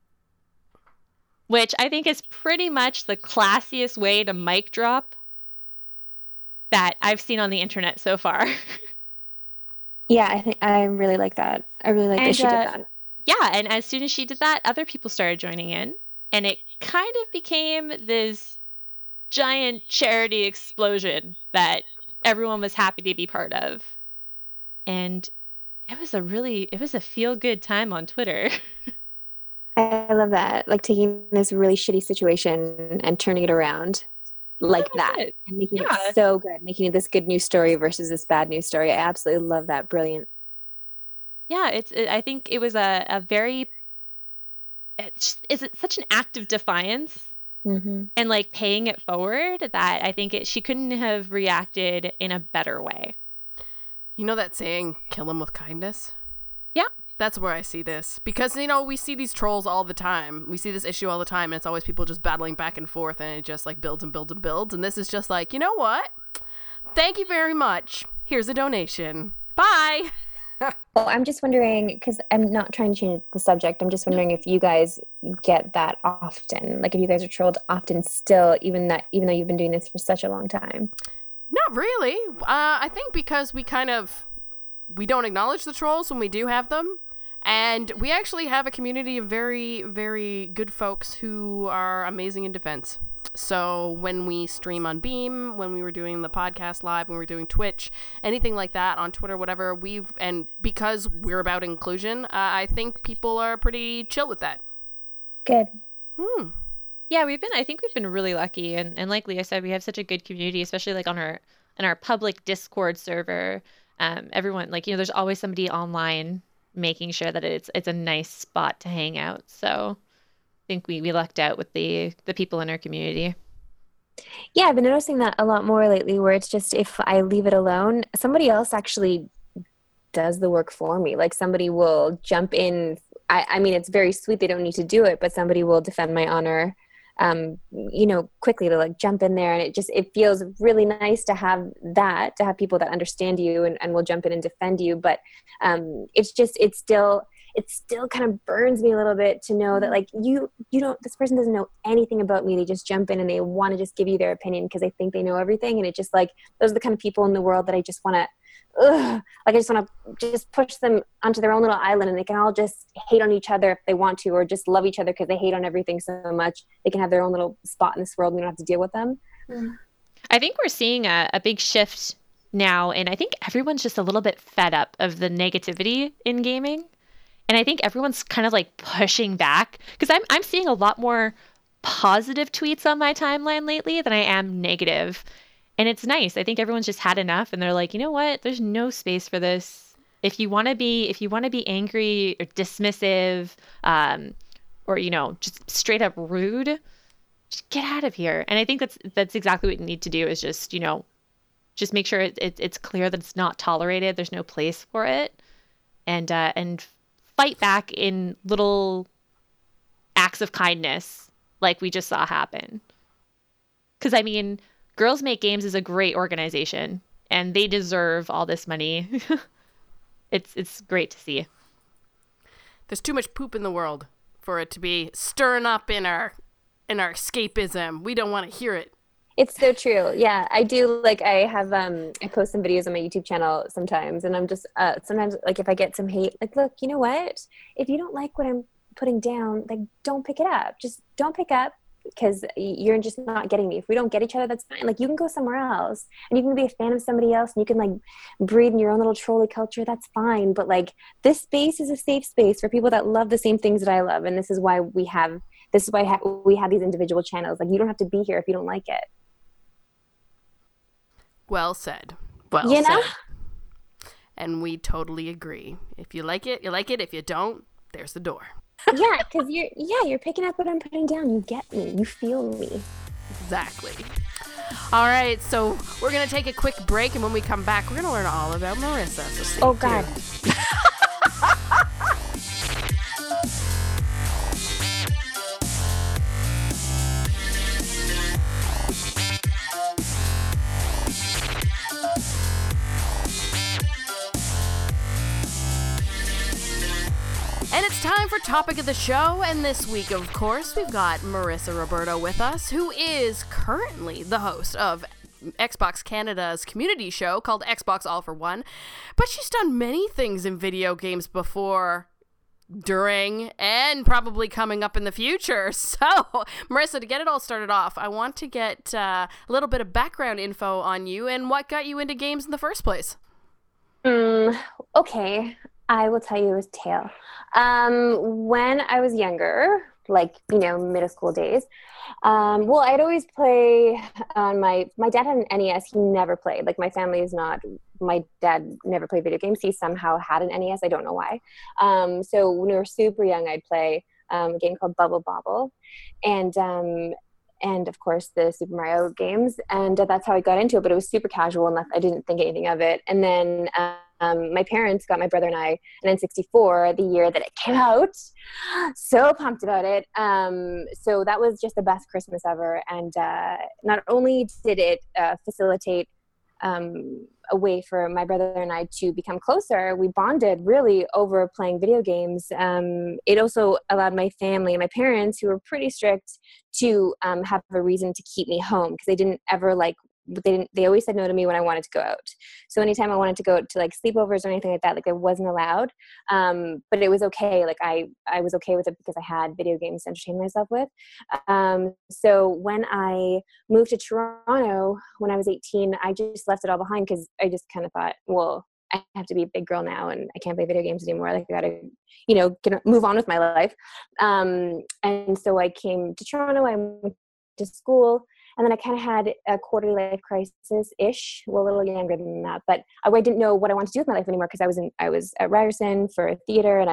Which I think is pretty much the classiest way to mic drop that I've seen on the internet so far. Yeah, I really like that. I really like that she did that. Yeah, and as soon as she did that, other people started joining in, and it kind of became this giant charity explosion that everyone was happy to be part of. And it was a feel-good time on Twitter. I love that. Like taking this really shitty situation and turning it around like that. And making it so good. Making it this good news story versus this bad news story. I absolutely love that. Brilliant. Yeah, I think it was a very... It's such an act of defiance and like paying it forward that I think she couldn't have reacted in a better way. You know that saying, kill them with kindness? Yeah. That's where I see this. Because, you know, we see these trolls all the time. We see this issue all the time, and it's always people just battling back and forth, and it just, like, builds and builds and builds. And this is just like, you know what? Thank you very much. Here's a donation. Bye! Well, I'm just wondering, because I'm not trying to change the subject, I'm just wondering if you guys get that often. Like, if you guys are trolled often still, even though you've been doing this for such a long time. Not really. I think because we don't acknowledge the trolls when we do have them. And we actually have a community of very, very good folks who are amazing in defense. So when we stream on Beam, when we were doing the podcast live, when we were doing Twitch, anything like that on Twitter, whatever, and because we're about inclusion, I think people are pretty chill with that. Good. Yeah, I think we've been really lucky, and like Leah said, we have such a good community, especially like in our public Discord server. Everyone, like, you know, there's always somebody online making sure that it's a nice spot to hang out. So I think we lucked out with the people in our community. Yeah, I've been noticing that a lot more lately, where it's just if I leave it alone, somebody else actually does the work for me. Like somebody will jump in. I mean, it's very sweet. They don't need to do it, but somebody will defend my honor, you know, quickly to like jump in there. And it feels really nice to have people that understand you and will jump in and defend you. But it still kind of burns me a little bit to know that like this person doesn't know anything about me. They just jump in and they want to just give you their opinion because they think they know everything. And it just like, those are the kind of people in the world that I just want to, I just want to just push them onto their own little island, and they can all just hate on each other if they want to, or just love each other because they hate on everything so much. They can have their own little spot in this world and we don't have to deal with them. I think we're seeing a big shift now, and I think everyone's just a little bit fed up of the negativity in gaming. And I think everyone's kind of like pushing back, because I'm seeing a lot more positive tweets on my timeline lately than I am negative. And it's nice. I think everyone's just had enough, and they're like, you know what? There's no space for this. If you want to be angry or dismissive, or, you know, just straight up rude, just get out of here. And I think that's exactly what you need to do, is just, you know, just make sure it's clear that it's not tolerated. There's no place for it, and fight back in little acts of kindness like we just saw happen. Because I mean, Girls Make Games is a great organization, and they deserve all this money. It's great to see. There's too much poop in the world for it to be stirring up in our escapism. We don't want to hear it. It's so true. Yeah, I do. Like, I have, I post some videos on my YouTube channel sometimes, and I'm just, sometimes, like, if I get some hate, like, look, you know what? If you don't like what I'm putting down, like, don't pick it up. Just don't pick up, because you're just not getting me. If we don't get each other, that's fine. Like, you can go somewhere else, and you can be a fan of somebody else, and you can, like, breathe in your own little trolley culture. That's fine. But, like, this space is a safe space for people that love the same things that I love, and this is why we have these individual channels. Like, you don't have to be here if you don't like it. Well said. Well You know? said. And we totally agree. If you like it, you like it. If you don't, there's the door. Yeah, because you're picking up what I'm putting down. You get me. You feel me. Exactly. All right, so we're going to take a quick break, and when we come back, we're going to learn all about Marissa. So stay Oh, God. tuned. And it's time for Topic of the Show, and this week, of course, we've got Marissa Roberto with us, who is currently the host of Xbox Canada's community show called Xbox All for One, but she's done many things in video games before, during, and probably coming up in the future. So, Marissa, to get it all started off, I want to get a little bit of background info on you and what got you into games in the first place. Okay. I will tell you his tale. When I was younger, like, middle school days, well, I'd always play on my dad had an NES. He never played. Like, my dad never played video games. He somehow had an NES. I don't know why. So when we were super young, I'd play a game called Bubble Bobble. And of course the Super Mario games. And that's how I got into it, but it was super casual and I didn't think anything of it. And then, my parents got my brother and I an N64 the year that it came out. So pumped about it. So that was just the best Christmas ever. And not only did it facilitate a way for my brother and I to become closer, we bonded really over playing video games. It also allowed my family and my parents, who were pretty strict, to have a reason to keep me home, because they didn't ever they always said no to me when I wanted to go out. So anytime I wanted to go out to like sleepovers or anything like that, like, I wasn't allowed. But it was okay. Like, I was okay with it because I had video games to entertain myself with. So when I moved to Toronto when I was 18, I just left it all behind, because I just kind of thought, well, I have to be a big girl now and I can't play video games anymore. Like, I gotta, move on with my life. And so I came to Toronto, I went to school, and then I kind of had a quarter life crisis-ish, well, a little younger than that, but I didn't know what I wanted to do with my life anymore, because I was at Ryerson for theater, and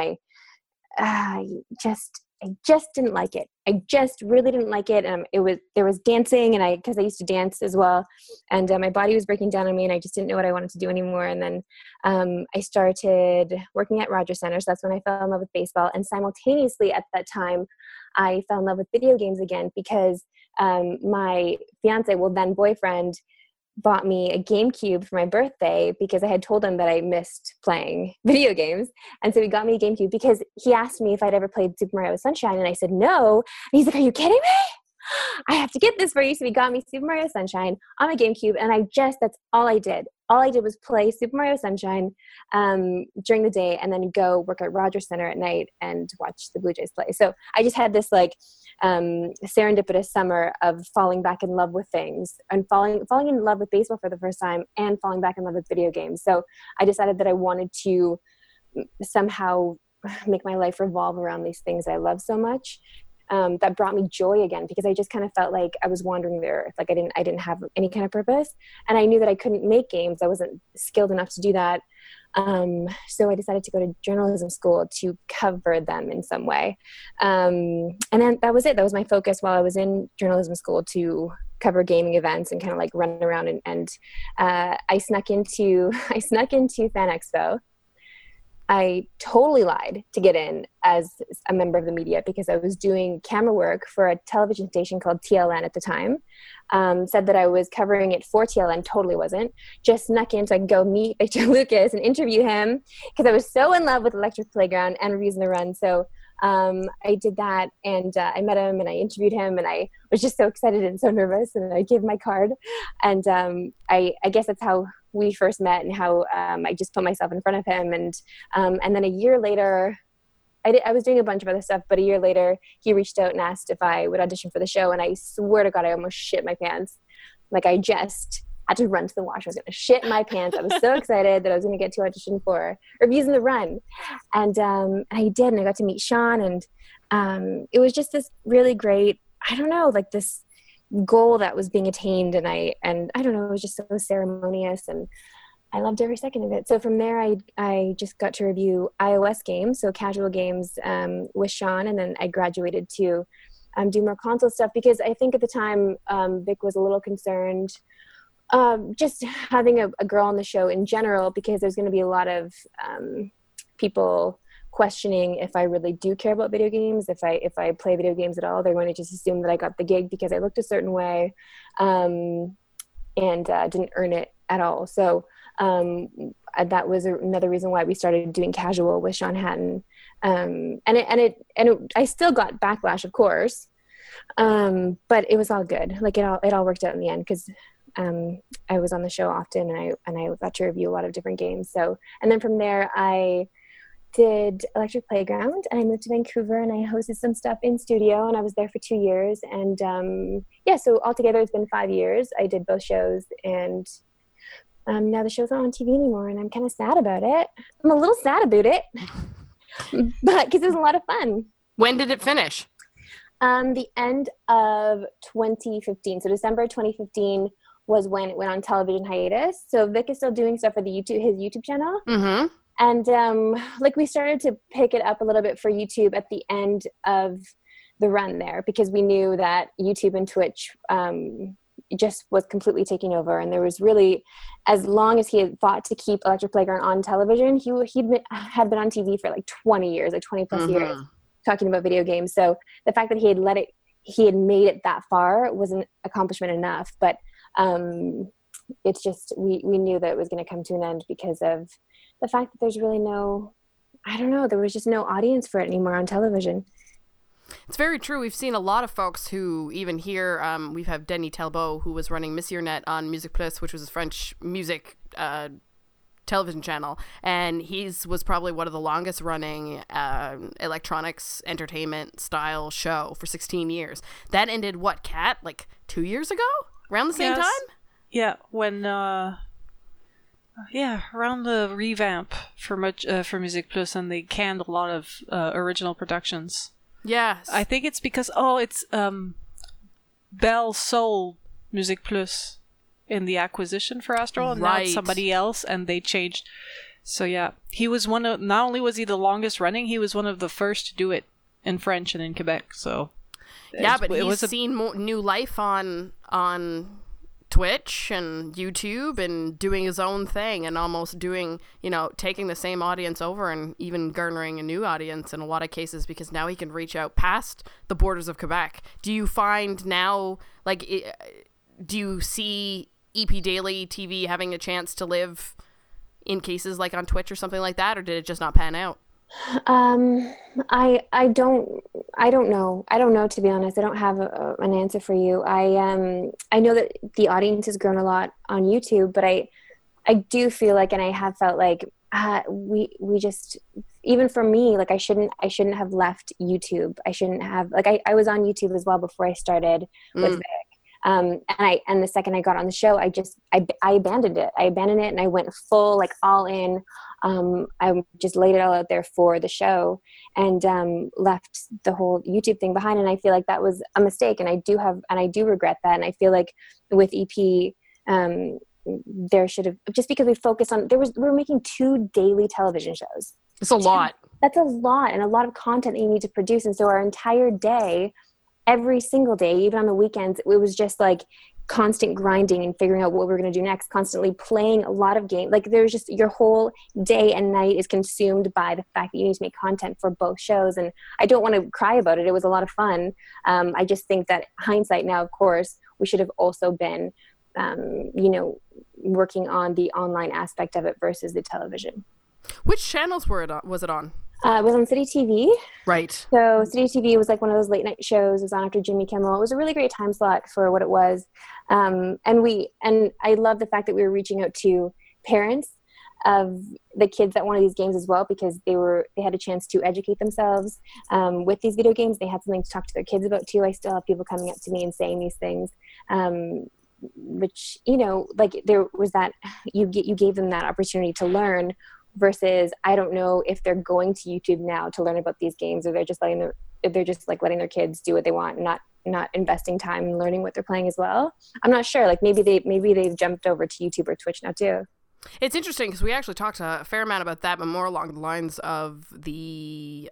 I just didn't like it. I just really didn't like it. There was dancing, and because I used to dance as well, and my body was breaking down on me, and I just didn't know what I wanted to do anymore. And then I started working at Rogers Centre, so that's when I fell in love with baseball. And simultaneously at that time, I fell in love with video games again, because my fiance, well, then boyfriend, bought me a GameCube for my birthday, because I had told him that I missed playing video games. And so he got me a GameCube because he asked me if I'd ever played Super Mario Sunshine, and I said no. And he's like, "Are you kidding me? I have to get this for you." So he got me Super Mario Sunshine on my GameCube, and that's all I did. All I did was play Super Mario Sunshine during the day, and then go work at Rogers Centre at night and watch the Blue Jays play. So I just had this serendipitous summer of falling back in love with things, and falling in love with baseball for the first time, and falling back in love with video games. So I decided that I wanted to somehow make my life revolve around these things I love so much. That brought me joy again, because I just kind of felt like I was wandering there. Like, I didn't have any kind of purpose, and I knew that I couldn't make games. I wasn't skilled enough to do that. So I decided to go to journalism school to cover them in some way. And then that was it. That was my focus while I was in journalism school, to cover gaming events and kind of like run around. And I snuck into Fan Expo. I totally lied to get in as a member of the media because I was doing camera work for a television station called TLN at the time. Said that I was covering it for TLN, totally wasn't. Just snuck in so I could go meet Victor Lucas and interview him because I was so in love with Electric Playground and Reviews on the Run. So I did that, and I met him and I interviewed him, and I was just so excited and so nervous, and I gave my card. And I guess that's how we first met and how I just put myself in front of him. And then a year later, I was doing a bunch of other stuff, but a year later, he reached out and asked if I would audition for the show. And I swear to God, I almost shit my pants. Like I just had to run to the wash. I was going to shit my pants. I was so excited that I was going to get to audition for Reviews on the Run. And I did, and I got to meet Sean. And it was just this really great, I don't know, like this goal that was being attained. And I don't know, it was just so ceremonious, and I loved every second of it. So from there, I just got to review iOS games, so casual games with Sean, and then I graduated to do more console stuff because I think at the time Vic was a little concerned just having a girl on the show in general, because there's going to be a lot of people questioning if I really do care about video games, if I play video games at all. They're going to just assume that I got the gig because I looked a certain way and didn't earn it at all. So that was another reason why we started doing casual with Sean Hatton. I still got backlash, of course, but it was all good. Like it all worked out in the end because I was on the show often, and I got to review a lot of different games. So, and then from there, I did Electric Playground, and I moved to Vancouver, and I hosted some stuff in studio, and I was there for 2 years. And so altogether, it's been 5 years. I did both shows, and now the show's not on TV anymore, and I'm kind of sad about it. I'm a little sad about it, but because it was a lot of fun. When did it finish? The end of 2015. So December 2015 was when it went on television hiatus. So Vic is still doing stuff for his YouTube channel. Mm-hmm. And we started to pick it up a little bit for YouTube at the end of the run there, because we knew that YouTube and Twitch just was completely taking over. And there was really, as long as he had fought to keep Electric Playground on television, he had been on TV for like 20 years, like 20 plus years, talking about video games. So the fact that he had made it that far was an accomplishment enough. But it's just, we knew that it was going to come to an end because of the fact that there's really there was just no audience for it anymore on television. It's very true. We've seen a lot of folks who, even here, we have Denis Talbot, who was running Monsieur Net on Musique Plus, which was a French music television channel, and was probably one of the longest running electronics entertainment style show for 16 years. That ended, what, Kat, like 2 years ago? Around the same time? Yeah, when around the revamp for Musique Plus, and they canned a lot of original productions. Yes. I think it's because it's Bell sold Musique Plus in the acquisition for Astral, and now it's somebody else, and they changed. So yeah, he was not only was he the longest running, he was one of the first to do it in French and in Quebec. So yeah, but he's seen new life on Twitch and YouTube and doing his own thing, and almost doing, taking the same audience over and even garnering a new audience in a lot of cases, because now he can reach out past the borders of Quebec. Do you find now, do you see EP Daily TV having a chance to live in cases like on Twitch or something like that, or did it just not pan out? I don't know. I don't know, to be honest. I don't have an answer for you. I know that the audience has grown a lot on YouTube, but I do feel like, and I have felt like, we just, even for me, like I shouldn't have left YouTube. I shouldn't have, I was on YouTube as well before I started with Vic. And the second I got on the show, I abandoned it. I abandoned it, and I went full, all in. I just laid it all out there for the show, and left the whole YouTube thing behind. And I feel like that was a mistake, and I do regret that. And I feel like with EP, there should have, just because we focused on, we were making 2 daily television shows. It's a lot. That's a lot, and a lot of content that you need to produce. And so our entire day, every single day, even on the weekends, it was just constant grinding and figuring out what we're going to do next, constantly playing a lot of games. Like there's just your whole day and night is consumed by the fact that you need to make content for both shows. And I don't want to cry about it. It was a lot of fun. I just think that hindsight now, of course, we should have also been, working on the online aspect of it versus the television. Which channels was it on? It was on City TV. Right. So City TV was like one of those late night shows. It was on after Jimmy Kimmel. It was a really great time slot for what it was. And I love the fact that we were reaching out to parents of the kids that wanted these games as well, because they had a chance to educate themselves with these video games. They had something to talk to their kids about too. I still have people coming up to me and saying these things, which, like there was that you gave them that opportunity to learn. Versus, I don't know if they're going to YouTube now to learn about these games, or they're just letting their kids do what they want, and not investing time in learning what they're playing as well. I'm not sure. Like maybe they've jumped over to YouTube or Twitch now too. It's interesting because we actually talked a fair amount about that, but more along the lines of the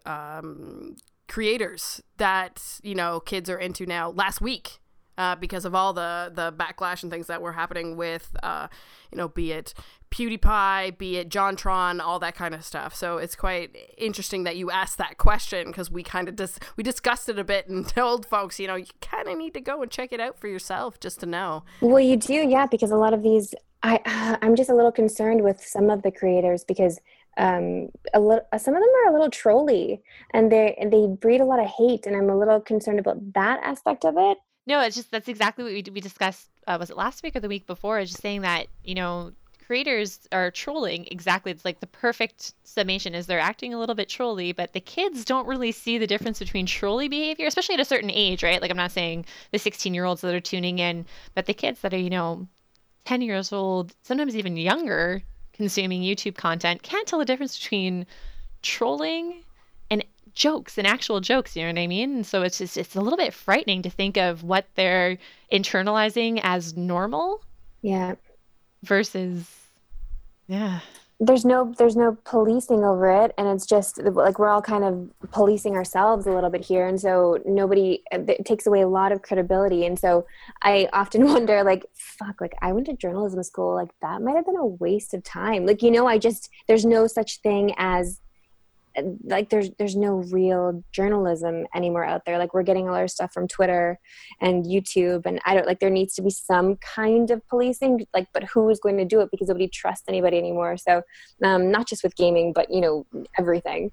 creators that kids are into now. Last week. Because of all the backlash and things that were happening with, be it PewDiePie, be it JonTron, all that kind of stuff. So it's quite interesting that you asked that question, because we kind of we discussed it a bit and told folks, you kind of need to go and check it out for yourself just to know. Well, you do, yeah, because a lot of these, I'm just a little concerned with some of the creators because some of them are a little trolly and they breed a lot of hate, and I'm a little concerned about that aspect of it. No, it's just that's exactly what we discussed. Was it last week or the week before? It's just saying that creators are trolling. Exactly, it's like the perfect summation is they're acting a little bit trolly, but the kids don't really see the difference between trolly behavior, especially at a certain age, right? Like I'm not saying the 16-year-olds that are tuning in, but the kids that are 10 years old, sometimes even younger, consuming YouTube content can't tell the difference between trolling and jokes and actual jokes, you know what I mean? And so it's a little bit frightening to think of what they're internalizing as normal. Yeah. Versus, yeah. There's no policing over it, and it's just like we're all kind of policing ourselves a little bit here, and so it takes away a lot of credibility. And so I often wonder, like, fuck, like I went to journalism school, like that might have been a waste of time. Like, there's no such thing as like there's no real journalism anymore out there. Like we're getting all our stuff from Twitter and YouTube, and there needs to be some kind of policing, like, but who is going to do it, because nobody trusts anybody anymore. So not just with gaming, but everything.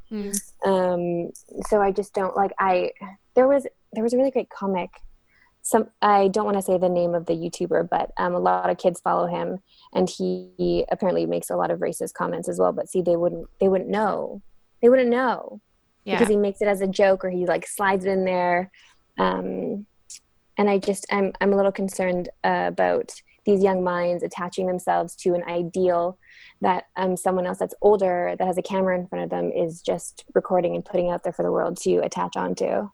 So I just don't there was a really great comic. I don't want to say the name of the YouTuber, but a lot of kids follow him, and he apparently makes a lot of racist comments as well. But see, they wouldn't know. They wouldn't know because he makes it as a joke, or he like slides it in there. And I'm a little concerned about these young minds attaching themselves to an ideal that someone else that's older, that has a camera in front of them, is just recording and putting out there for the world to attach onto.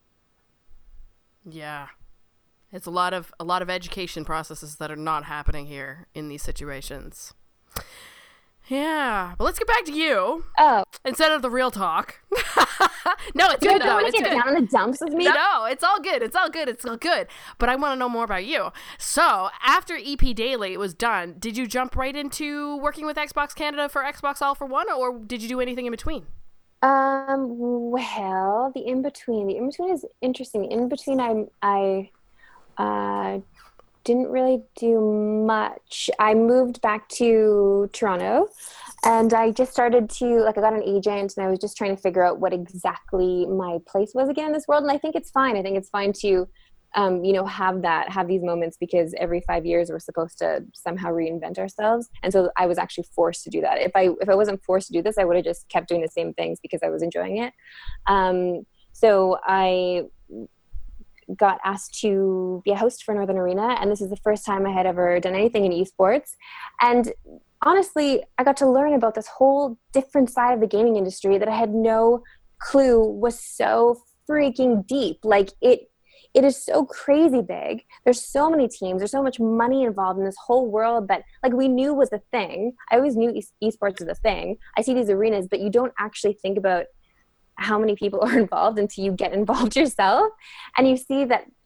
Yeah. It's a lot of education processes that are not happening here in these situations. Yeah, but let's get back to you. Oh, instead of the real talk. No, it's good. Good though. It's get down in the dumps with me. No, it's all good. It's all good. It's all good. But I want to know more about you. So after EP Daily was done, did you jump right into working with Xbox Canada for Xbox All for One, or did you do anything in between? Well, the in between is interesting. In between, I didn't really do much. I moved back to Toronto, and I just started to, I got an agent, and I was just trying to figure out what exactly my place was again in this world. And I think it's fine. I think it's fine to, have these moments, because every 5 years we're supposed to somehow reinvent ourselves. And so I was actually forced to do that. If I wasn't forced to do this, I would have just kept doing the same things because I was enjoying it. So I got asked to be a host for Northern Arena, and this is the first time I had ever done anything in esports. And honestly, I got to learn about this whole different side of the gaming industry that I had no clue was so freaking deep. Like it is so crazy big. There's so many teams. There's so much money involved in this whole world that we knew was a thing. I always knew esports was a thing. I see these arenas, but you don't actually think about how many people are involved until you get involved yourself. And you see that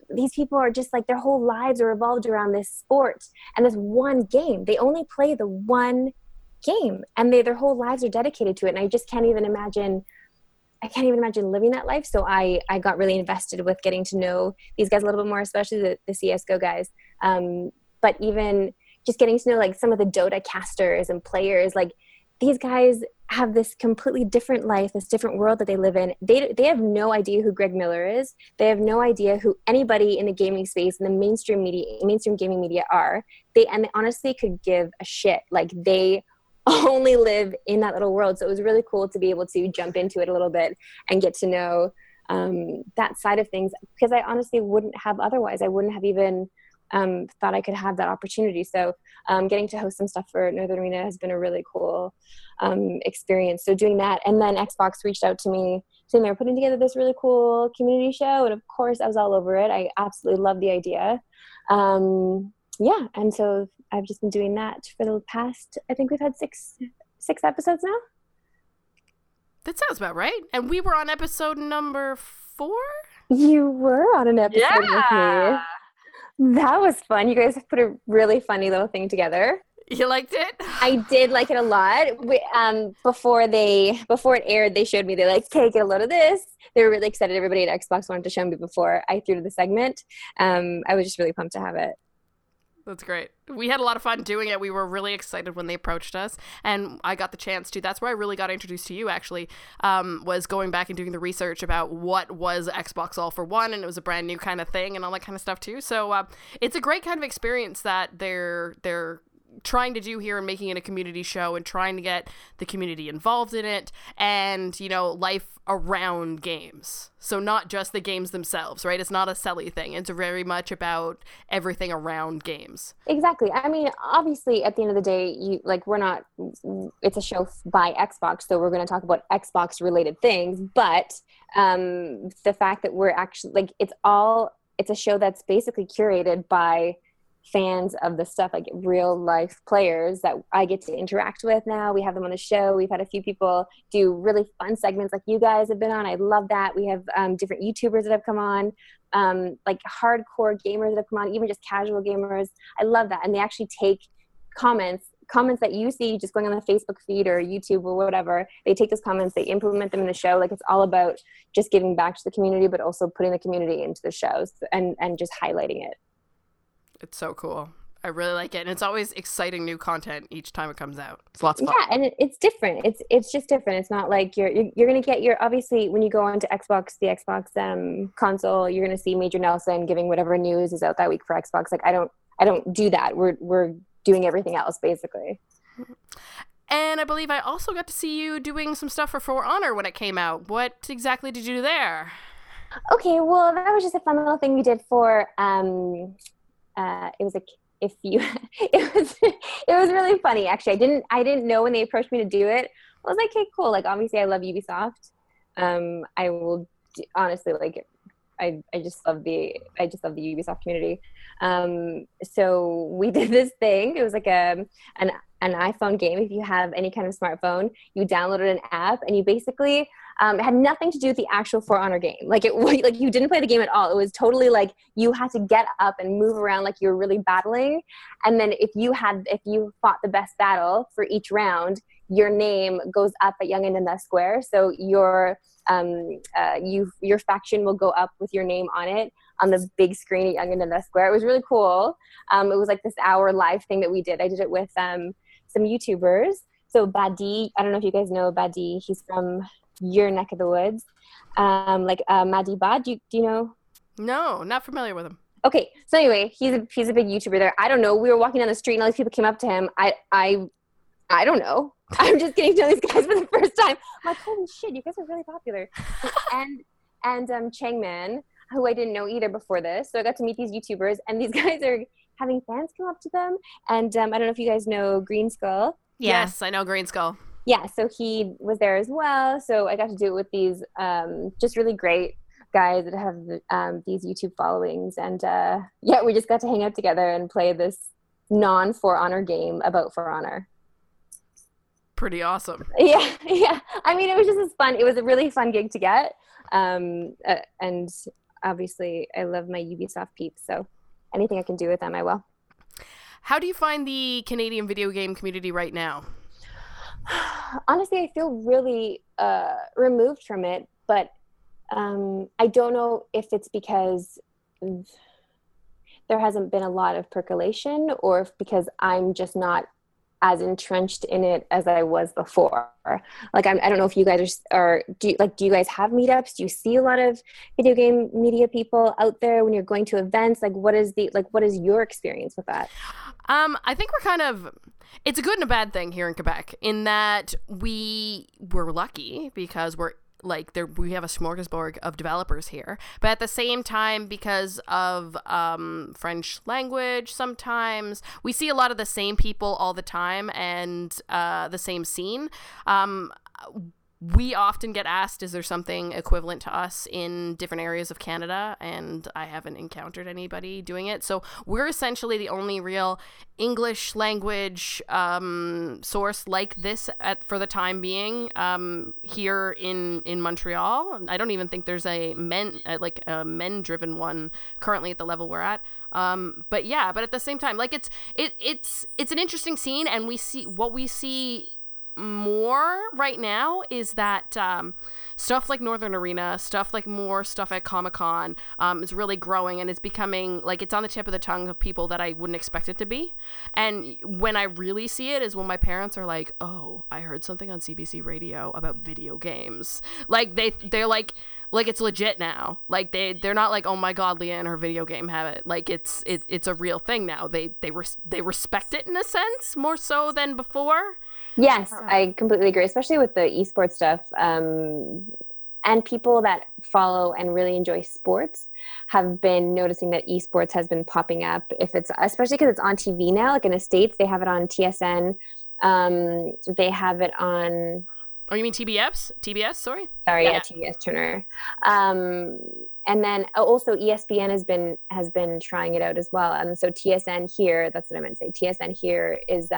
these people are just like, their whole lives are revolved around this sport and this one game. They only play the one game, and their whole lives are dedicated to it. And I just can't even imagine living that life. So I got really invested with getting to know these guys a little bit more, especially the CSGO guys. But even just getting to know like some of the Dota casters and players, like these guys have this completely different life, this different world that they live in. They have no idea who Greg Miller is. They have no idea who anybody in the gaming space, in the mainstream gaming media are. They honestly could give a shit. Like they only live in that little world. So it was really cool to be able to jump into it a little bit and get to know that side of things, because I honestly wouldn't have otherwise. I wouldn't have even thought I could have that opportunity. So getting to host some stuff for Northern Arena has been a really cool experience. So doing that, and then Xbox reached out to me saying they were putting together this really cool community show, and of course I was all over it. I absolutely love the idea. Yeah, and so I've just been doing that for the past, I think we've had six episodes now. That sounds about right. And we were on episode number 4? You were on an episode with me. That was fun. You guys put a really funny little thing together. You liked it? I did like it a lot. Before it aired, they showed me, they're like, okay, get a load of this. They were really excited. Everybody at Xbox wanted to show me before I threw to the segment. I was just really pumped to have it. That's great. We had a lot of fun doing it. We were really excited when they approached us, and I got the chance to. That's where I really got introduced to you, actually, was going back and doing the research about what was Xbox All for One, and it was a brand new kind of thing and all that kind of stuff, too. So it's a great kind of experience that they're trying to do here and making it a community show and trying to get the community involved in it and, you know, life around games. So not just the games themselves, right? It's not a selly thing. It's very much about everything around games. Exactly. I mean, obviously, at the end of the day, it's a show by Xbox, so we're going to talk about Xbox-related things, but the fact that we're actually, it's a show that's basically curated by fans of the stuff, like real life players that I get to interact with now. We have them on the show. We've had a few people do really fun segments like you guys have been on. I love that. We have different YouTubers that have come on, like hardcore gamers that have come on, even just casual gamers. I love that. And they actually take comments that you see just going on the Facebook feed or YouTube or whatever. They take those comments, they implement them in the show. Like, it's all about just giving back to the community, but also putting the community into the shows and just highlighting it. It's so cool. I really like it. And it's always exciting new content each time it comes out. It's lots of fun. Yeah, and it's different. It's just different. It's not like you're going to get obviously, when you go onto Xbox, the Xbox console, you're going to see Major Nelson giving whatever news is out that week for Xbox. Like, I don't do that. We're doing everything else, basically. And I believe I also got to see you doing some stuff for Honor when it came out. What exactly did you do there? Okay, well, that was just a fun little thing we did for it was really funny, actually. I didn't know when they approached me to do it. I was like, okay, cool. Like, obviously I love Ubisoft. I will honestly, like, I just love the Ubisoft community. So we did this thing. It was like an iPhone game. If you have any kind of smartphone, you downloaded an app and you basically it had nothing to do with the actual For Honor game. Like, you didn't play the game at all. It was totally like you had to get up and move around like you were really battling. And then if you fought the best battle for each round, your name goes up at Young and in the Square. So your faction will go up with your name on it on the big screen at Young and in the Square. It was really cool. It was like this hour live thing that we did. I did it with some YouTubers. So Badi, I don't know if you guys know Badi. He's from your neck of the woods. Madi Bad, do you know? No, not familiar with him. Okay, so anyway, he's a big YouTuber there. I don't know. We were walking down the street and all these people came up to him. I don't know. I'm just getting to know these guys for the first time. I'm like, holy shit, you guys are really popular. and Changman, who I didn't know either before this. So I got to meet these YouTubers, and these guys are having fans come up to them. And I don't know if you guys know Green Skull. Yes, I know Green Skull. Yeah, so he was there as well. So I got to do it with these just really great guys that have these YouTube followings. And we just got to hang out together and play this non-For Honor game about For Honor. Pretty awesome. Yeah. I mean, it was just as fun. It was a really fun gig to get. And obviously I love my Ubisoft peeps, so anything I can do with them, I will. How do you find the Canadian video game community right now? Honestly, I feel really removed from it, but I don't know if it's because there hasn't been a lot of percolation, or if because I'm just not as entrenched in it as I was before. Like, I don't know if you guys do you guys have meetups? Do you see a lot of video game media people out there when you're going to events? Like, what is your experience with that? I think it's a good and a bad thing here in Quebec, in that we're lucky because we have a smorgasbord of developers here, but at the same time, because of French language, sometimes we see a lot of the same people all the time, and the same scene. We often get asked, is there something equivalent to us in different areas of Canada? And I haven't encountered anybody doing it. So we're essentially the only real English language source like this for the time being here in Montreal. I don't even think there's a men-driven one currently at the level we're at. But at the same time, like it's an interesting scene, and we see more right now is that stuff like Northern Arena, stuff at Comic-Con is really growing, and it's becoming like it's on the tip of the tongue of people that I wouldn't expect it to be. And when I really see it is when my parents are like, "Oh, I heard something on CBC radio about video games." Like they're like it's legit now. Like they're not like, "Oh my God, Leah and her video game habit." Like it's a real thing now. They respect it in a sense more so than before. Yes, I completely agree, especially with the esports stuff. And people that follow and really enjoy sports have been noticing that esports has been popping up. Especially because it's on TV now, like in the States, they have it on TSN. They have it on... Oh, you mean TBS? TBS, sorry? Sorry, yeah, TBS Turner. And then also ESPN has been trying it out as well. And so TSN here, that's what I meant to say. TSN here is...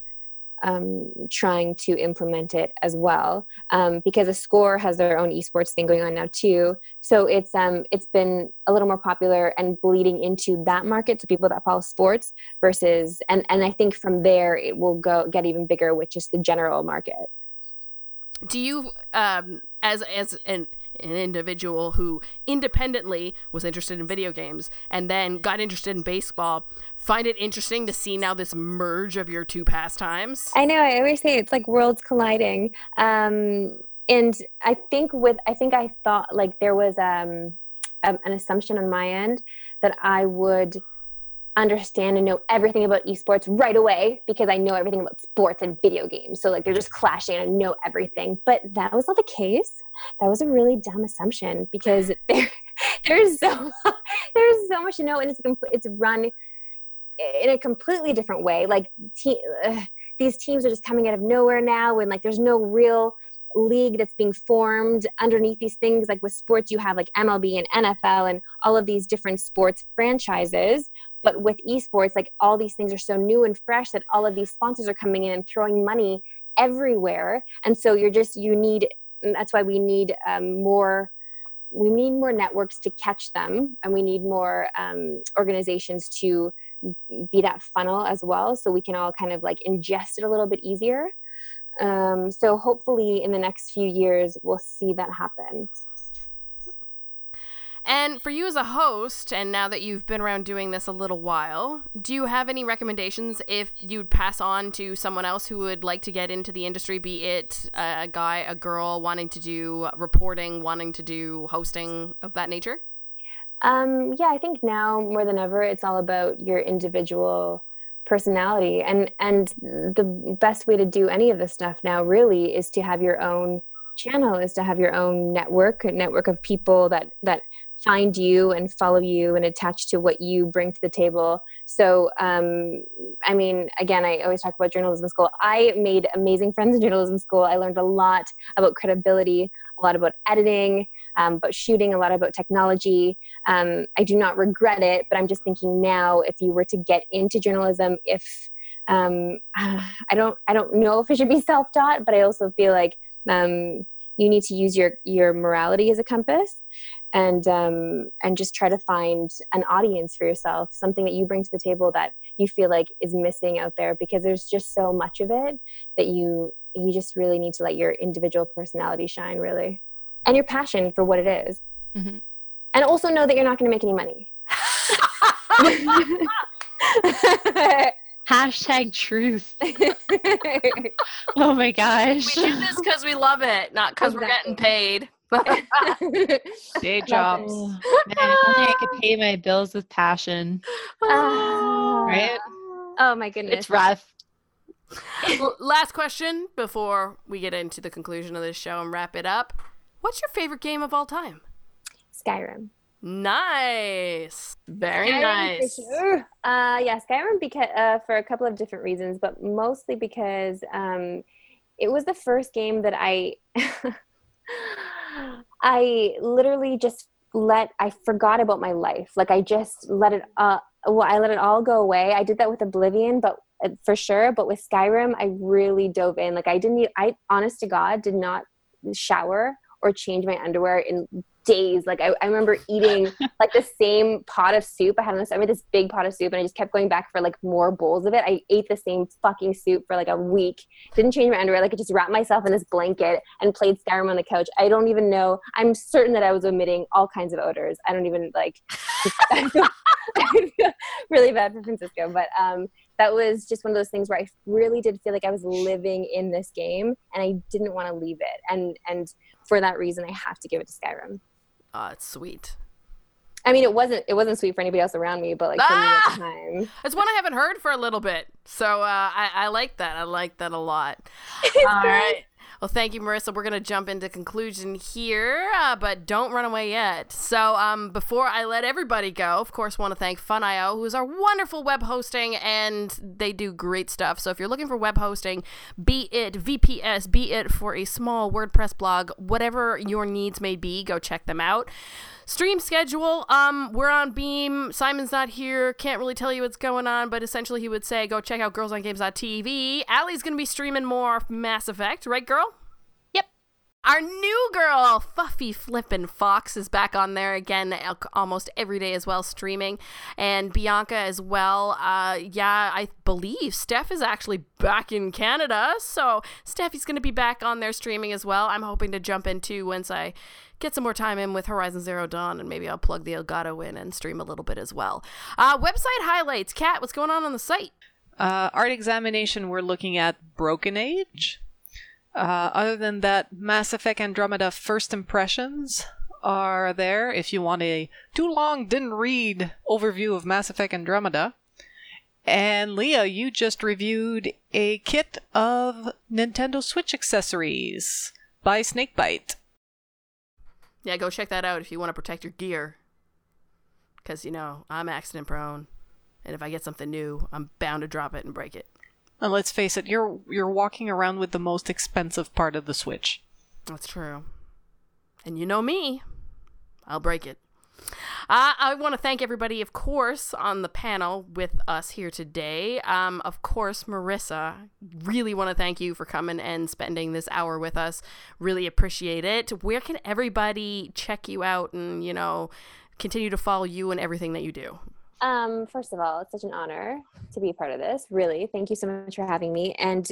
trying to implement it as well, because a Score has their own esports thing going on now too. So it's been a little more popular and bleeding into that market, so people that follow sports versus and I think from there it will get even bigger with just the general market. Do you, as an individual who independently was interested in video games and then got interested in baseball, find it interesting to see now this merge of your two pastimes? I know, I always say it's like worlds colliding. And I thought like there was an assumption on my end that I would understand and know everything about esports right away because I know everything about sports and video games. So like they're just clashing and I know everything. But that was not the case. That was a really dumb assumption because there's so much to know, and it's run in a completely different way. Like these teams are just coming out of nowhere now, and like there's no real league that's being formed underneath these things. Like with sports, you have like MLB and NFL and all of these different sports franchises. But with esports, like all these things are so new and fresh that all of these sponsors are coming in and throwing money everywhere. And so that's why we need more networks to catch them. And we need more organizations to be that funnel as well. So we can all kind of like ingest it a little bit easier. So hopefully in the next few years, we'll see that happen. And for you as a host, and now that you've been around doing this a little while, do you have any recommendations if you'd pass on to someone else who would like to get into the industry, be it a guy, a girl, wanting to do reporting, wanting to do hosting of that nature? Yeah, I think now more than ever, it's all about your individual personality. And the best way to do any of this stuff now really is to have your own channel, is to have your own network of people that find you and follow you and attach to what you bring to the table. So, I mean, again, I always talk about journalism school. I made amazing friends in journalism school. I learned a lot about credibility, a lot about editing, about shooting, a lot about technology. I do not regret it, but I'm just thinking now, if you were to get into journalism, I don't know if it should be self-taught, but I also feel like you need to use your morality as a compass, and just try to find an audience for yourself, something that you bring to the table that you feel like is missing out there, because there's just so much of it that you just really need to let your individual personality shine, really, and your passion for what it is. Mm-hmm. And also know that you're not going to make any money. Hashtag truth. Oh my gosh. We do this because we love it, not because we're getting paid. Day jobs. Oh, man, if only I could pay my bills with passion. Right? Oh my goodness. It's rough. Well, last question before we get into the conclusion of this show and wrap it up. What's your favorite game of all time? Skyrim. Nice. Very Skyrim, nice. for sure. Yeah, Skyrim because for a couple of different reasons, but mostly because it was the first game that I literally just I forgot about my life. Like I just let it I let it all go away. I did that with Oblivion, but for sure. But with Skyrim, I really dove in. Like I honest to God, did not shower or change my underwear in days. Like I remember eating like the same pot of soup. I made this big pot of soup, and I just kept going back for like more bowls of it. I ate the same fucking soup for like a week. Didn't change my underwear. Like I just wrapped myself in this blanket and played Skyrim on the couch. I don't even know. I'm certain that I was omitting all kinds of odors. I don't even like. I feel really bad for Francisco, but that was just one of those things where I really did feel like I was living in this game, and I didn't want to leave it. And for that reason, I have to give it to Skyrim. Oh, it's sweet. I mean, it wasn't sweet for anybody else around me, but like for me at the time. It's one I haven't heard for a little bit. So I like that. I like that a lot. All right. Well, thank you, Marissa. We're going to jump into conclusion here, but don't run away yet. So before I let everybody go, of course, want to thank Fun.io, who's our wonderful web hosting, and they do great stuff. So if you're looking for web hosting, be it VPS, be it for a small WordPress blog, whatever your needs may be, go check them out. Stream schedule, we're on Beam. Simon's not here, can't really tell you what's going on, but essentially he would say go check out girlsongames.tv. Allie's going to be streaming more Mass Effect, right, girl? Yep. Our new girl, Fuffy Flippin' Fox, is back on there again almost every day as well, streaming. And Bianca as well. Yeah, I believe Steph is actually back in Canada, so Steffi's going to be back on there streaming as well. I'm hoping to jump into once I get some more time in with Horizon Zero Dawn, and maybe I'll plug the Elgato in and stream a little bit as well. Website highlights. Kat, what's going on the site? Art examination, we're looking at Broken Age. Other than that, Mass Effect Andromeda First Impressions are there if you want a too long, didn't read overview of Mass Effect Andromeda. And Leah, you just reviewed a kit of Nintendo Switch accessories by Snakebite. Yeah, go check that out if you want to protect your gear. Because, you know, I'm accident prone. And if I get something new, I'm bound to drop it and break it. And let's face it, you're walking around with the most expensive part of the Switch. That's true. And you know me. I'll break it. I want to thank everybody, of course, on the panel with us here today. Of course, Marissa, really want to thank you for coming and spending this hour with us. Really appreciate it. Where can everybody check you out and, you know, continue to follow you and everything that you do? First of all, it's such an honor to be a part of this. Really, thank you so much for having me. And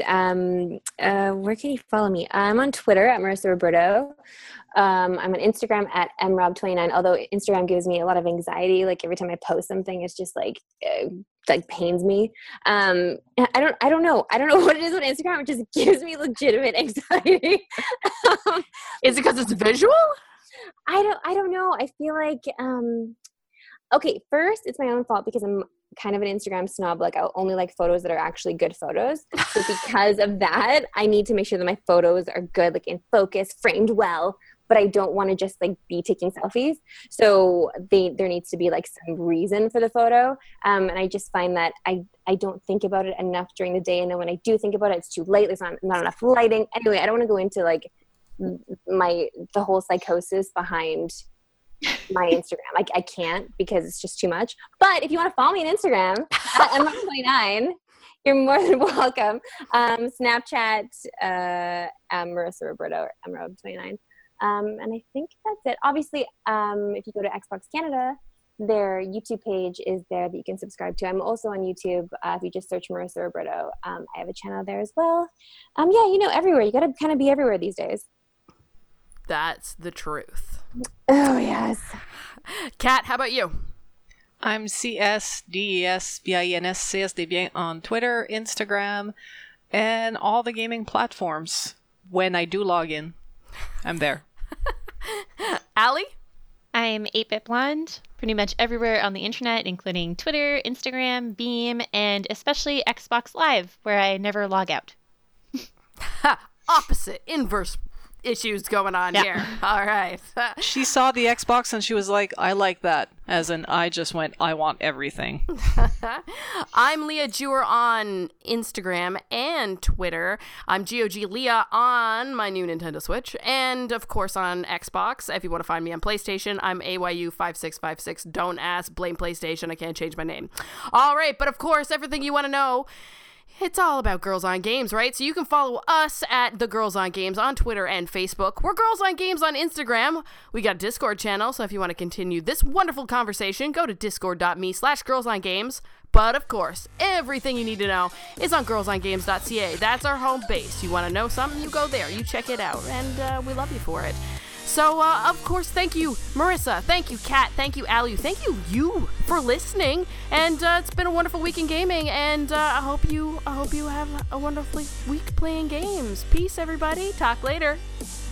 where can you follow me? I'm on Twitter at Marissa Roberto. I'm on Instagram at mrob29. Although Instagram gives me a lot of anxiety. Like every time I post something, it's just like pains me. I don't know. I don't know what it is with Instagram. It just gives me legitimate anxiety. Is it because it's visual? I don't know. I feel like. Okay, first, it's my own fault because I'm kind of an Instagram snob. Like, I'll only like photos that are actually good photos. So because of that, I need to make sure that my photos are good, like in focus, framed well. But I don't want to just like be taking selfies. So there needs to be like some reason for the photo. And I just find that I don't think about it enough during the day. And then when I do think about it, it's too late. There's not enough lighting. Anyway, I don't want to go into like the whole psychosis behind my Instagram. I can't because it's just too much. But if you want to follow me on Instagram at mrob29, You're more than welcome. Snapchat, Marissa Roberto, Emerald29. And I think that's it. Obviously, if you go to Xbox Canada, their YouTube page is there that you can subscribe to. I'm also on YouTube. If you just search Marissa Roberto, I have a channel there as well. Yeah, everywhere. You got to kind of be everywhere these days. That's the truth. Oh, yes. Kat, how about you? I'm CSDESBINS CSDBien on Twitter, Instagram, and all the gaming platforms. When I do log in, I'm there. Allie? I'm 8-Bit Blonde, pretty much everywhere on the internet, including Twitter, Instagram, Beam, and especially Xbox Live, where I never log out. Opposite, inverse issues going on here. All right. She saw the Xbox and she was like, I like that. As in, I just went, I want everything. I'm Leah Jewer on Instagram and Twitter. I'm GOG Leah on my new Nintendo Switch. And, of course, on Xbox. If you want to find me on PlayStation, I'm AYU5656. Don't ask, blame PlayStation. I can't change my name. All right, but, of course, everything you want to know, it's all about Girls on Games, right? So you can follow us at The Girls on Games on Twitter and Facebook. We're Girls on Games on Instagram. We got a Discord channel, so if you want to continue this wonderful conversation, go to discord.me/girlsongames. But, of course, everything you need to know is on girlsongames.ca. That's our home base. You want to know something, you go there. You check it out, and we love you for it. So, of course, thank you, Marissa. Thank you, Kat. Thank you, Alu. Thank you for listening. And it's been a wonderful week in gaming. And I hope you have a wonderful week playing games. Peace, everybody. Talk later.